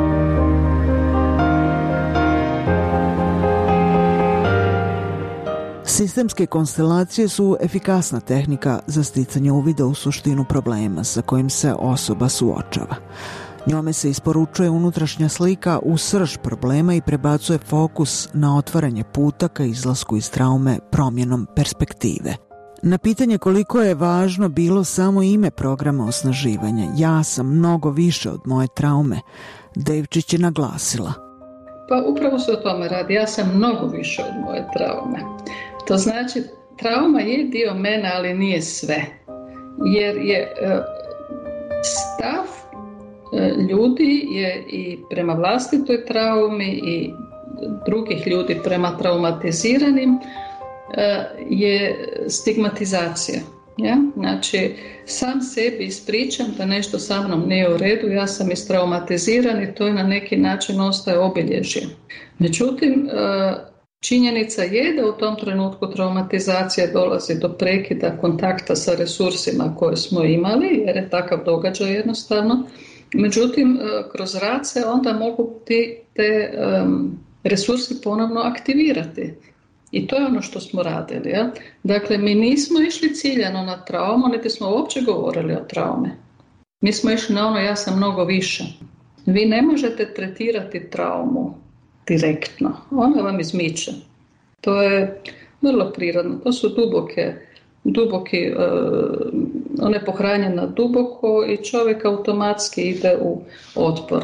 Sistemske konstelacije su efikasna tehnika za sticanje uvida u suštinu problema sa kojim se osoba suočava. Njome se isporučuje unutrašnja slika u srž problema i prebacuje fokus na otvaranje puta ka izlasku iz traume promjenom perspektive. Na pitanje koliko je važno bilo samo ime programa osnaživanja, ja sam mnogo više od moje traume, Devčić je naglasila. Pa upravo se o tome radi, ja sam mnogo više od moje traume. To znači, trauma je dio mene, ali nije sve. Jer je stav ljudi je i prema vlastitoj traumi i drugih ljudi prema traumatiziranim je stigmatizacija. Ja? Znači, sam sebi ispričam da nešto sa mnom nije u redu, ja sam istraumatiziran i to je na neki način ostaje obilježje. Međutim, činjenica je da u tom trenutku traumatizacija dolazi do prekida kontakta sa resursima koje smo imali, jer je takav događaj jednostavno. Međutim, kroz rad se onda mogu ti, te um, resursi ponovno aktivirati. I to je ono što smo radili. Ja? Dakle, mi nismo išli ciljano na traumu, niti smo uopće govorili o traume. Mi smo išli na ono ja sam mnogo više. Vi ne možete tretirati traumu direktno. Ona vam izmiče. To je vrlo prirodno. To su duboke, duboki, uh, ona je pohranjena duboko i čovjek automatski ide u otpor.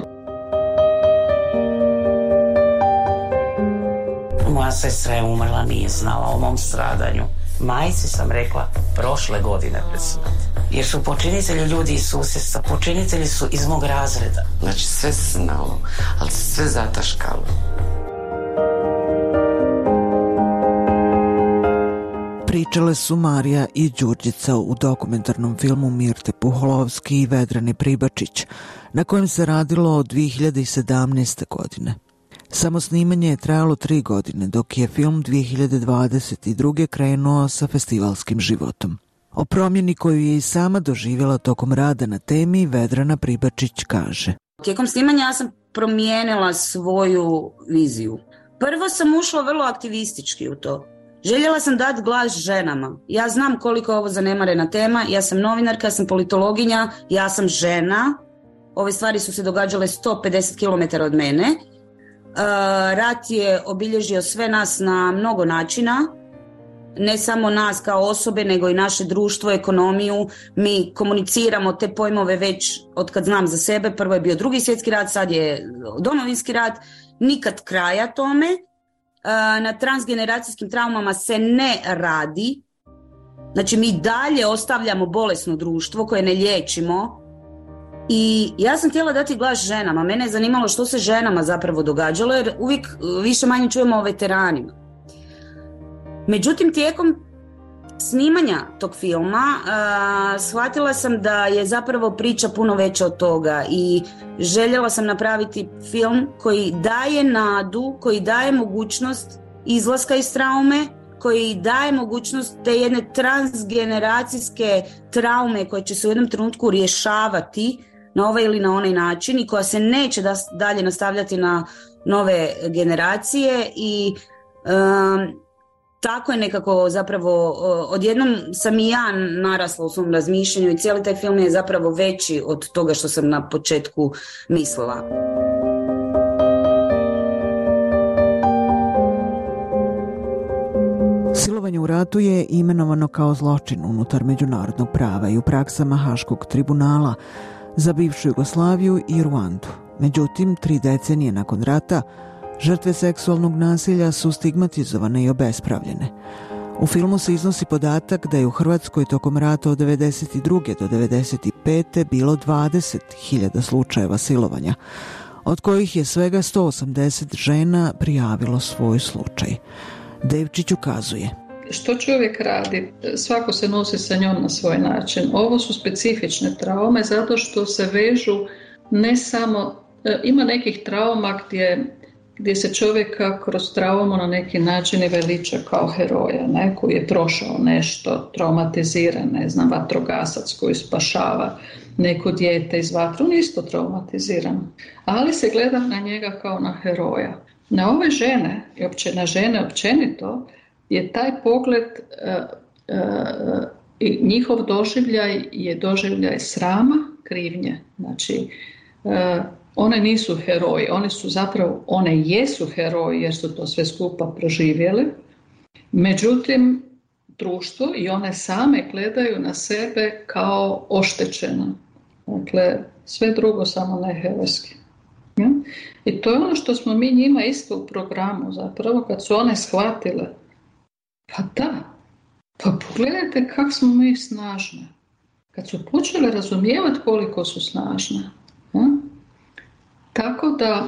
Moja sestra je umrla, nije znala o mom stradanju. Majci sam rekla prošle godine pred smrt. Jer su počinitelji ljudi iz susjedstva, počinitelji su iz mog razreda. Znači sve se znalo, ali se sve zataškalo. Pričale su Marija i Đurđica u dokumentarnom filmu Mirte Puholovski i Vedrane Pribačić, na kojem se radilo od dvije hiljade sedamnaeste. godine. Samo snimanje je trajalo tri godine, dok je film dvije hiljade dvadeset druge. krenuo sa festivalskim životom. O promjeni koju je i sama doživjela tokom rada na temi Vedrana Pribačić kaže: tijekom snimanja ja sam promijenila svoju viziju. Prvo sam ušla vrlo aktivistički u to. Željela sam dati glas ženama. Ja znam koliko je ovo zanemarena tema, ja sam novinarka, ja sam politologinja, ja sam žena. Ove stvari su se događale sto pedeset kilometara od mene. Uh, rat je obilježio sve nas na mnogo načina, ne samo nas kao osobe, nego i naše društvo, ekonomiju. Mi komuniciramo te pojmove već od kad znam za sebe. Prvo je bio Drugi svjetski rat, sad je Domovinski rat. Nikad kraja tome. Uh, na transgeneracijskim traumama se ne radi. Znači mi dalje ostavljamo bolesno društvo koje ne liječimo. I ja sam htjela dati glas ženama. Mene je zanimalo što se ženama zapravo događalo, jer uvijek više manje čujemo o veteranima. Međutim, tijekom snimanja tog filma uh, shvatila sam da je zapravo priča puno veća od toga i željela sam napraviti film koji daje nadu, koji daje mogućnost izlaska iz traume, koji daje mogućnost te jedne transgeneracijske traume koje će se u jednom trenutku rješavati na ovaj ili na onaj način i koja se neće da, dalje nastavljati na nove generacije i um, tako je nekako zapravo, odjednom sam i ja narasla u svom razmišljanju i cijeli taj film je zapravo veći od toga što sam na početku mislila. Silovanje u ratu je imenovano kao zločin unutar međunarodnog prava i u praksama Haškog tribunala za bivšu Jugoslaviju i Ruandu. Međutim, tri decenije nakon rata, žrtve seksualnog nasilja su stigmatizovane i obespravljene. U filmu se iznosi podatak da je u Hrvatskoj tokom rata od devedeset druge do devedeset pete bilo dvadeset hiljada slučajeva silovanja, od kojih je svega sto osamdeset žena prijavilo svoj slučaj. Devčić ukazuje. Što čovjek radi? Svako se nosi sa njom na svoj način. Ovo su specifične traume zato što se vežu ne samo, ima nekih trauma gdje, gdje se čovjeka kroz traumu na neki način i veliča kao heroja, ne? Koji je prošao nešto, traumatiziran, ne znam, vatrogasac koji spašava neko dijete iz vatre, on je isto traumatiziran. Ali se gleda na njega kao na heroja. Na ove žene, i opće, na žene općenito, je taj pogled uh, uh, i njihov doživljaj je doživljaj srama, krivnje. Znači, uh, one nisu heroji, one su zapravo, one jesu heroji jer su to sve skupa proživjeli. Međutim, društvo i one same gledaju na sebe kao oštećena. Dakle, sve drugo samo ne herojski. Ja? I to je ono što smo mi njima isto u programu zapravo, kad su one shvatile, pa da, pa pogledajte kako smo mi snažne. Kad su počele razumijevati koliko su snažne. Ja? Tako da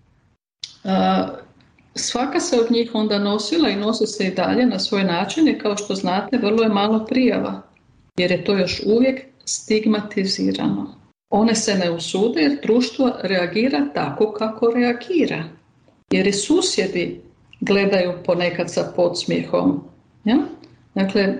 a, svaka se od njih onda nosila i nosi se i dalje na svoj način i kao što znate vrlo je malo prijava jer je to još uvijek stigmatizirano. One se ne usude jer društvo reagira tako kako reagira. Jer i susjedi gledaju ponekad sa podsmijehom. Ja? Dakle,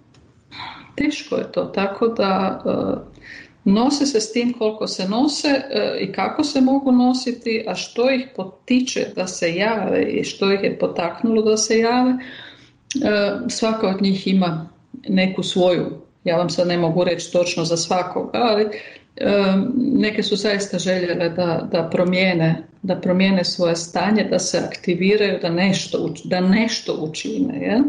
teško je to. Tako da uh, nose se s tim koliko se nose uh, i kako se mogu nositi, a što ih potiče da se jave i što ih je potaknulo da se jave. Uh, svaka od njih ima neku svoju, ja vam sad ne mogu reći točno za svakoga, ali neke su zaista željele da, da, promijene, da promijene svoje stanje, da se aktiviraju, da nešto, da nešto učine. Ja?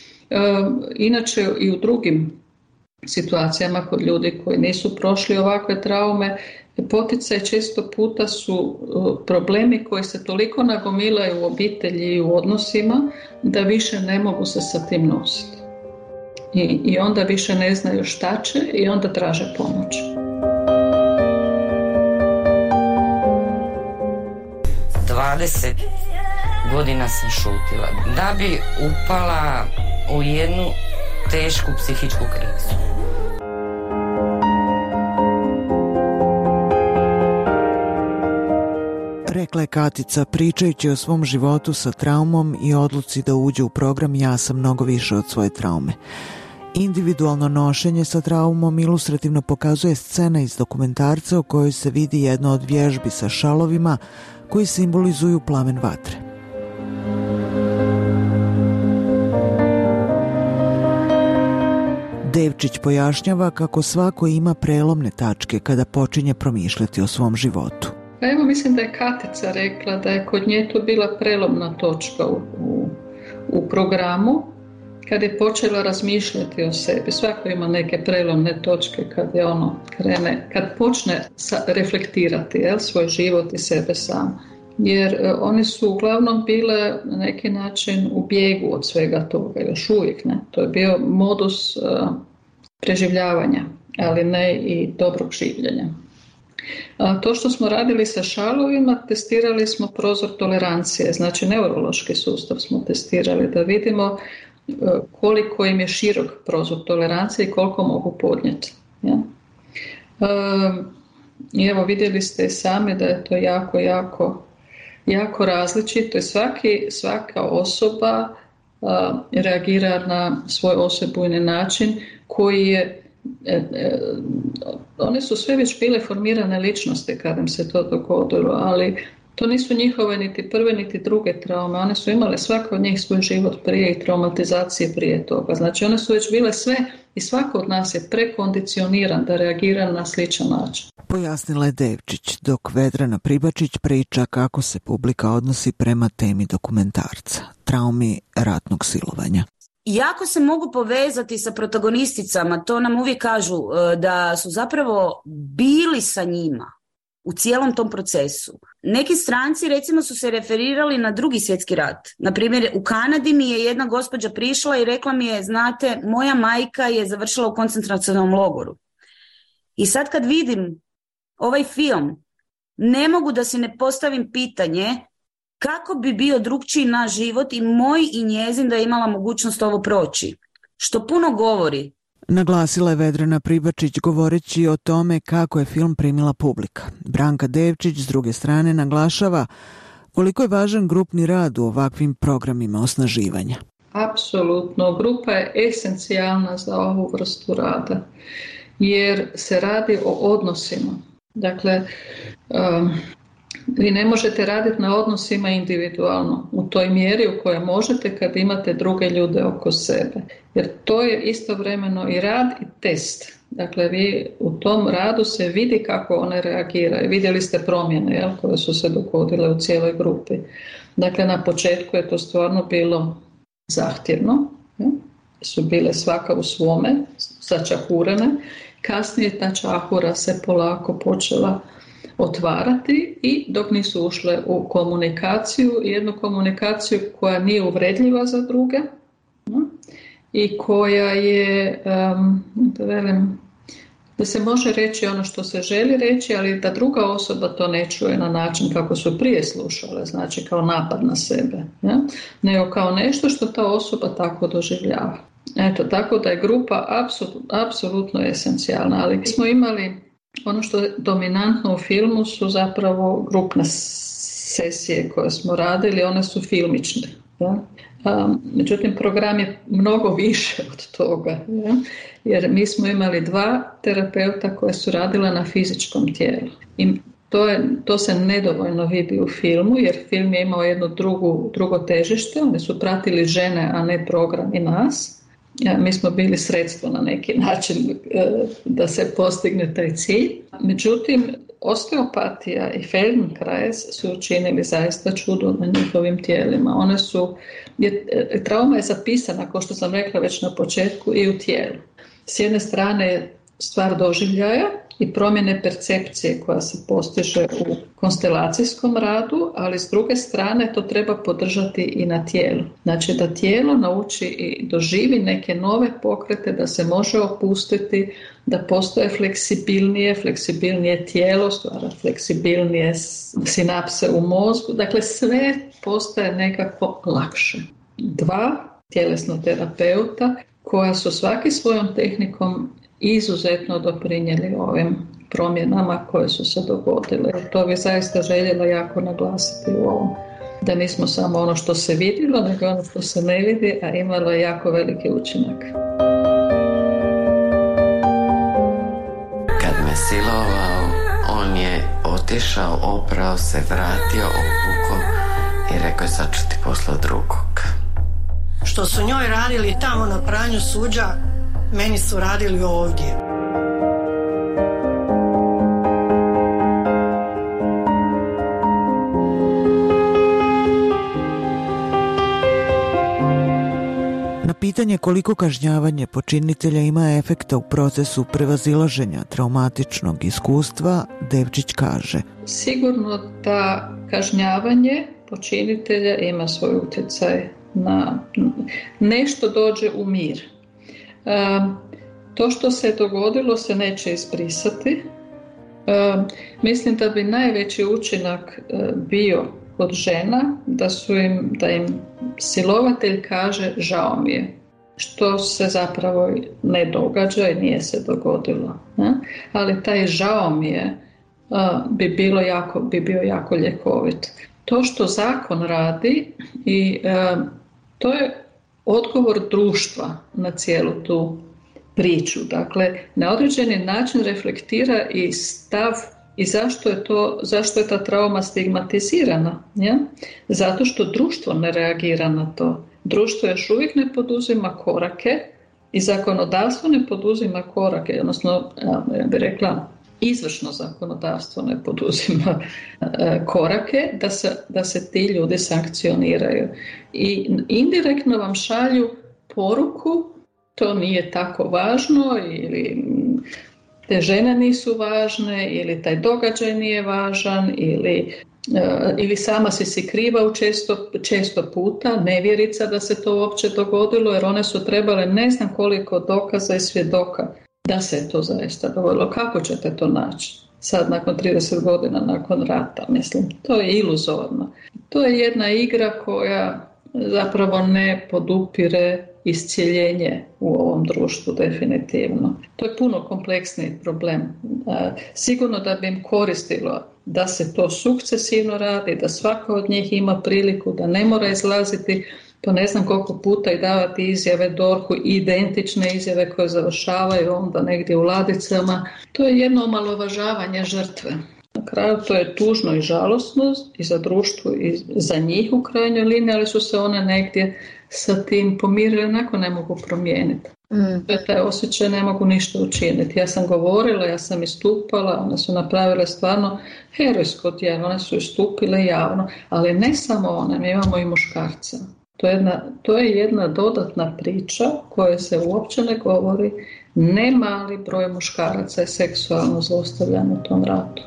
Inače i u drugim situacijama kod ljudi koji nisu prošli ovakve traume, poticaj često puta su problemi koji se toliko nagomilaju u obitelji i u odnosima da više ne mogu se sa tim nositi. I, i onda više ne znaju šta će i onda traže pomoć. dvadeset godina sam šutila da bi upala u jednu tešku psihičku krizu. Rekla je Katica pričajući o svom životu sa traumom i odluci da uđe u program Ja sam mnogo više od svoje traume. Individualno nošenje sa traumom ilustrativno pokazuje scena iz dokumentarca u kojoj se vidi jedna od vježbi sa šalovima koji simbolizuju plamen vatre. Devčić pojašnjava kako svako ima prelomne tačke kada počinje promišljati o svom životu. Evo, mislim da je Katica rekla da je kod nje to bila prelomna točka u, u, u programu kad je počela razmišljati o sebi. Svako ima neke prelomne točke kad je ono krene, kad počne sa, reflektirati jel, svoj život i sebe sam. Jer e, one su uglavnom bile na neki način u bijegu od svega toga, još uvijek ne. To je bio modus e, preživljavanja, ali ne i dobrog življenja. A to što smo radili sa šalovima, testirali smo prozor tolerancije, znači neurološki sustav smo testirali da vidimo koliko im je širok prozor tolerancije i koliko mogu podnijeti. Ja? I evo vidjeli ste sami da je to jako, jako, jako različito i svaki, svaka osoba a, reagira na svoj osebujni način koji je E, e, one su sve već bile formirane ličnosti kad im se to dogodilo, ali To nisu njihove niti prve niti druge traume, one su imale svaka od njih svoj život prije i traumatizacije prije toga. Znači one su već bile sve i svako od nas je prekondicioniran da reagira na sličan način. Pojasnila je Devčić, dok Vedrana Pribačić priča kako se publika odnosi prema temi dokumentarca, traumi ratnog silovanja. Jako se mogu povezati sa protagonisticama, to nam uvijek kažu da su zapravo bili sa njima u cijelom tom procesu. Neki stranci recimo su se referirali na drugi svjetski rat. Naprimjer, u Kanadi mi je jedna gospođa prišla i rekla mi je, znate, moja majka je završila u koncentracionom logoru. I sad kad vidim ovaj film, ne mogu da si ne postavim pitanje kako bi bio drugčiji naš život i moj i njezin da je imala mogućnost ovo proći. Što puno govori. Naglasila je Vedrana Pribačić govoreći o tome kako je film primila publika. Branka Devčić s druge strane naglašava koliko je važan grupni rad u ovakvim programima osnaživanja. Apsolutno, grupa je esencijalna za ovu vrstu rada jer se radi o odnosima. Dakle, um, vi ne možete raditi na odnosima individualno u toj mjeri u kojoj možete kad imate druge ljude oko sebe. Jer to je istovremeno i rad i test. Dakle, vi u tom radu se vidi kako one reagiraju. Vidjeli ste promjene, jel, koje su se dogodile u cijeloj grupi. Dakle, na početku je to stvarno bilo zahtjevno. Jel? Su bile svaka u svome, začahurene. Kasnije ta čahura se polako počela otvarati i dok nisu ušle u komunikaciju, jednu komunikaciju koja nije uvredljiva za druge i koja je, um, da velim, da se može reći ono što se želi reći, ali da druga osoba to ne čuje na način kako su prije slušale, znači kao napad na sebe, ja? Nego kao nešto što ta osoba tako doživljava. Eto, tako da je grupa apsolutno, apsolutno esencijalna, ali smo imali ono što je dominantno u filmu su zapravo grupne sesije koje smo radili, one su filmične. Ja? Um, međutim, program je mnogo više od toga, ja? Jer mi smo imali dva terapeuta koje su radila na fizičkom tijelu. I to, je, to se nedovoljno vidi u filmu, jer film je imao jedno drugu, drugo težište, oni su pratili žene, a ne program i nas. Ja, mi smo bili sredstvo na neki način e, da se postigne taj cilj. Međutim, osteopatija i Feldenkrais su učinili zaista čudo na njihovim tijelima. One su, je, trauma je zapisana, kao što sam rekla već na početku, i u tijelu. S jedne strane je stvar doživljaja i promjene percepcije koja se postiže u konstelacijskom radu, ali s druge strane to treba podržati i na tijelu. Znači da tijelo nauči i doživi neke nove pokrete, da se može opustiti, da postoje fleksibilnije, fleksibilnije tijelo, stvara fleksibilnije sinapse u mozgu. Dakle, sve postaje nekako lakše. Dva tjelesna terapeuta koja su svaki svojom tehnikom izuzetno doprinijeli ovim promjenama koje su se dogodile. To bi zaista željela jako naglasiti u ovom. Da nismo samo ono što se vidjelo, nego ono što se ne vidi, a imalo je jako veliki učinak. Kad me silovao, on je otišao, oprao se, vratio, obukao i rekao je sad ću ti poslati drugog. Što su njoj radili tamo na pranju suđa, meni su radili ovdje. Na pitanje koliko kažnjavanje počinitelja ima efekta u procesu prevazilaženja traumatičnog iskustva, Devčić kaže: sigurno da kažnjavanje počinitelja ima svoj utjecaj na nešto dođe u mir. Um, to što se dogodilo se neće izbrisati. Um, mislim da bi najveći učinak uh, bio kod žena da su im, da im silovatelj kaže žao mi je, što se zapravo ne događa i nije se dogodilo. Ne? Ali taj žao mi je uh, bi, bilo jako, bi bio jako ljekovit. To što zakon radi i uh, to je odgovor društva na cijelu tu priču. Dakle, na određeni način reflektira i stav I zašto je to, zašto je ta trauma stigmatizirana? Ja? Zato što društvo ne reagira na to. Društvo još uvijek ne poduzima korake i zakonodavstvo ne poduzima korake, odnosno, ja bih rekla, izvršno zakonodavstvo ne poduzima e, korake da se, da se ti ljudi sankcioniraju. I indirektno vam šalju poruku, to nije tako važno, ili te žene nisu važne, ili taj događaj nije važan, ili, e, ili sama si si kriva u često, često puta, nevjerica da se to uopće dogodilo, jer one su trebale ne znam koliko dokaza i svjedoka da se je to zaista dogodilo. Kako ćete to naći? Sad nakon trideset godina nakon rata, mislim, to je iluzorno. To je jedna igra koja zapravo ne podupire iscijeljenje u ovom društvu definitivno. To je puno kompleksniji problem. Sigurno da bi im koristilo da se to sukcesivno radi, da svaka od njih ima priliku, da ne mora izlaziti po ne znam koliko puta i davati izjave D O R H-u, identične izjave koje završavaju onda negdje u ladicama. To je jedno omalovažavanje žrtve. Na kraju to je tužno i žalosno i za društvo i za njih u krajnjoj liniji, ali su se one negdje sa tim pomirile, onako ne mogu promijeniti. Mm. To je taj osjećaj, ne mogu ništa učiniti. Ja sam govorila, ja sam istupala, one su napravile stvarno herojsko djelo, one su istupile javno, ali ne samo one, mi imamo i muškarce. To je jedna, to je jedna dodatna priča koja se uopće ne govori. Ne mali broj muškaraca je seksualno zlostavljan u tom ratu.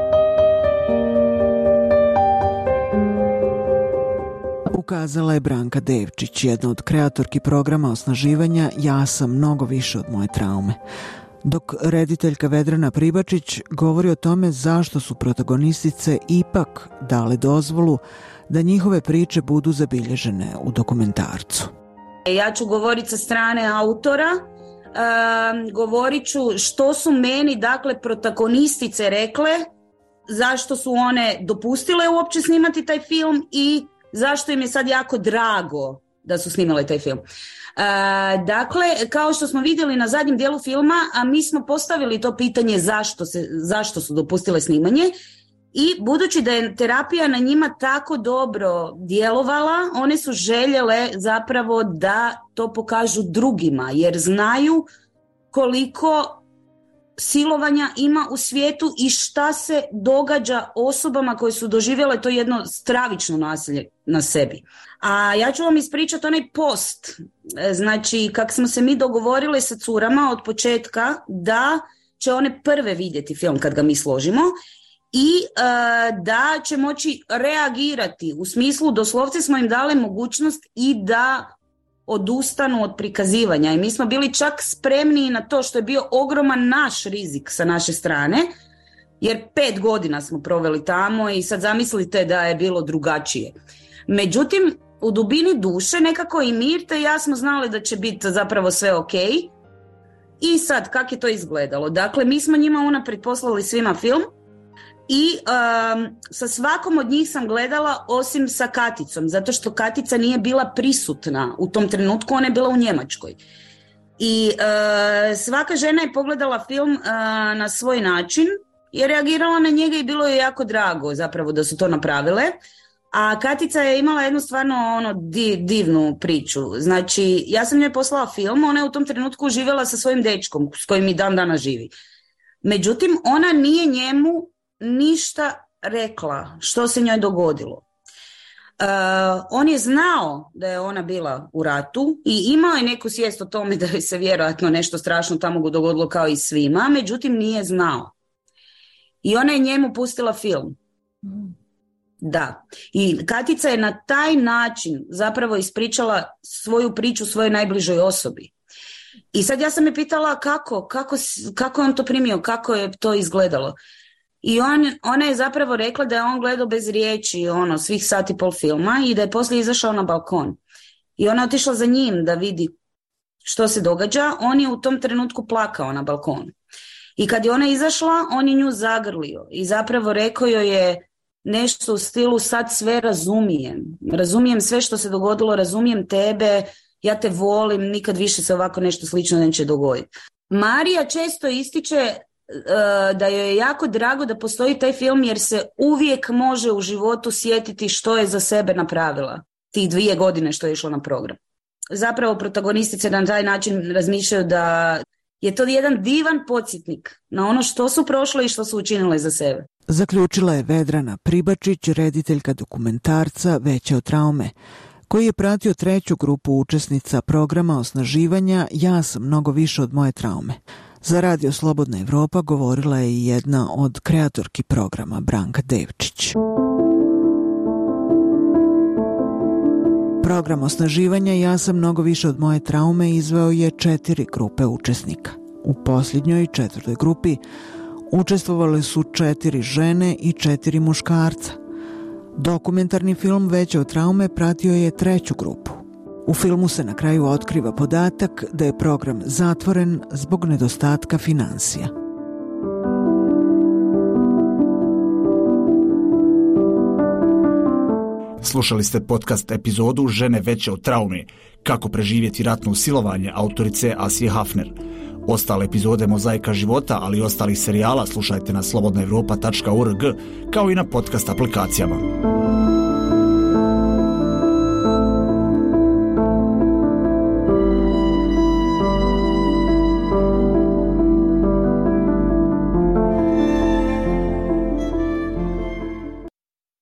Ukazala je Branka Devčić, jedna od kreatorki programa osnaživanja Ja sam mnogo više od moje traume. Dok rediteljka Vedrana Pribačić govori o tome zašto su protagonistice ipak dale dozvolu da njihove priče budu zabilježene u dokumentarcu. Ja ću govoriti sa strane autora, um, govorit ću što su meni, dakle, protagonistice rekle, zašto su one dopustile uopće snimati taj film i zašto im je sad jako drago da su snimale taj film. Uh, dakle, kao što smo vidjeli na zadnjem dijelu filma, a mi smo postavili to pitanje zašto, se, zašto su dopustile snimanje. I budući da je terapija na njima tako dobro djelovala, one su željele zapravo da to pokažu drugima, jer znaju koliko silovanja ima u svijetu i šta se događa osobama koje su doživjele to jedno stravično nasilje na sebi. A ja ću vam ispričati onaj post. Znači, kako smo se mi dogovorili sa curama od početka da će one prve vidjeti film kad ga mi složimo, i uh, da će moći reagirati. U smislu, doslovce smo im dali mogućnost i da odustanu od prikazivanja. I mi smo bili čak spremni na to, što je bio ogroman naš rizik sa naše strane, jer pet godina smo proveli tamo i sad zamislite da je bilo drugačije. Međutim, u dubini duše nekako i Mirta i ja smo znali da će biti zapravo sve ok. I sad, kako je to izgledalo? Dakle, mi smo njima unaprijed poslali svima film, i um, sa svakom od njih sam gledala osim sa Katicom, zato što Katica nije bila prisutna u tom trenutku, ona je bila u Njemačkoj. I uh, svaka žena je pogledala film uh, na svoj način, je reagirala na njega i bilo je jako drago zapravo da su to napravile. A Katica je imala jednu stvarno ono div, divnu priču. Znači, ja sam njoj poslala film, ona je u tom trenutku živjela sa svojim dečkom s kojim i dan dana živi. Međutim, ona nije njemu ništa rekla što se njoj dogodilo. Uh, on je znao da je ona bila u ratu i imao je neku svijest o tome da joj se vjerojatno nešto strašno tamo dogodilo kao i svima, međutim nije znao. I ona je njemu pustila film. Da. I Katica je na taj način zapravo ispričala svoju priču svojoj najbližoj osobi. I sad ja sam je pitala kako, kako, kako je on to primio, kako je to izgledalo. I on, ona je zapravo rekla da je on gledao bez riječi ono, svih sati pol filma i da je poslije izašao na balkon. I ona je otišla za njim da vidi što se događa. On je u tom trenutku plakao na balkonu. I kad je ona izašla, on je nju zagrlio i zapravo rekao joj je nešto u stilu sad sve razumijem. Razumijem sve što se dogodilo, razumijem tebe, ja te volim, nikad više se ovako nešto slično neće dogoditi. Marija često ističe da joj je jako drago da postoji taj film jer se uvijek može u životu sjetiti što je za sebe napravila tih dvije godine što je išla na program. Zapravo protagonistice na taj način razmišljaju da je to jedan divan podsjetnik na ono što su prošle i što su učinile za sebe. Zaključila je Vedrana Pribačić, rediteljka dokumentarca Veće od traume, koji je pratio treću grupu učesnica programa osnaživanja Ja sam mnogo više od moje traume. Za Radio Slobodna Evropa govorila je i jedna od kreatorki programa, Branka Devčić. Program osnaživanja Ja sam mnogo više od moje traume izveo je četiri grupe učesnika. U posljednjoj četvrtoj grupi učestvovale su četiri žene i četiri muškarca. Dokumentarni film Veće od traume pratio je treću grupu. U filmu se na kraju otkriva podatak da je program zatvoren zbog nedostatka finansija. Slušali ste podcast epizodu Žene veće od traume, kako preživjeti ratno silovanje autorice Asije Hafner. Ostale epizode Mozaika života, ali i ostalih serijala slušajte na slobodna evropa tačka org kao i na podcast aplikacijama.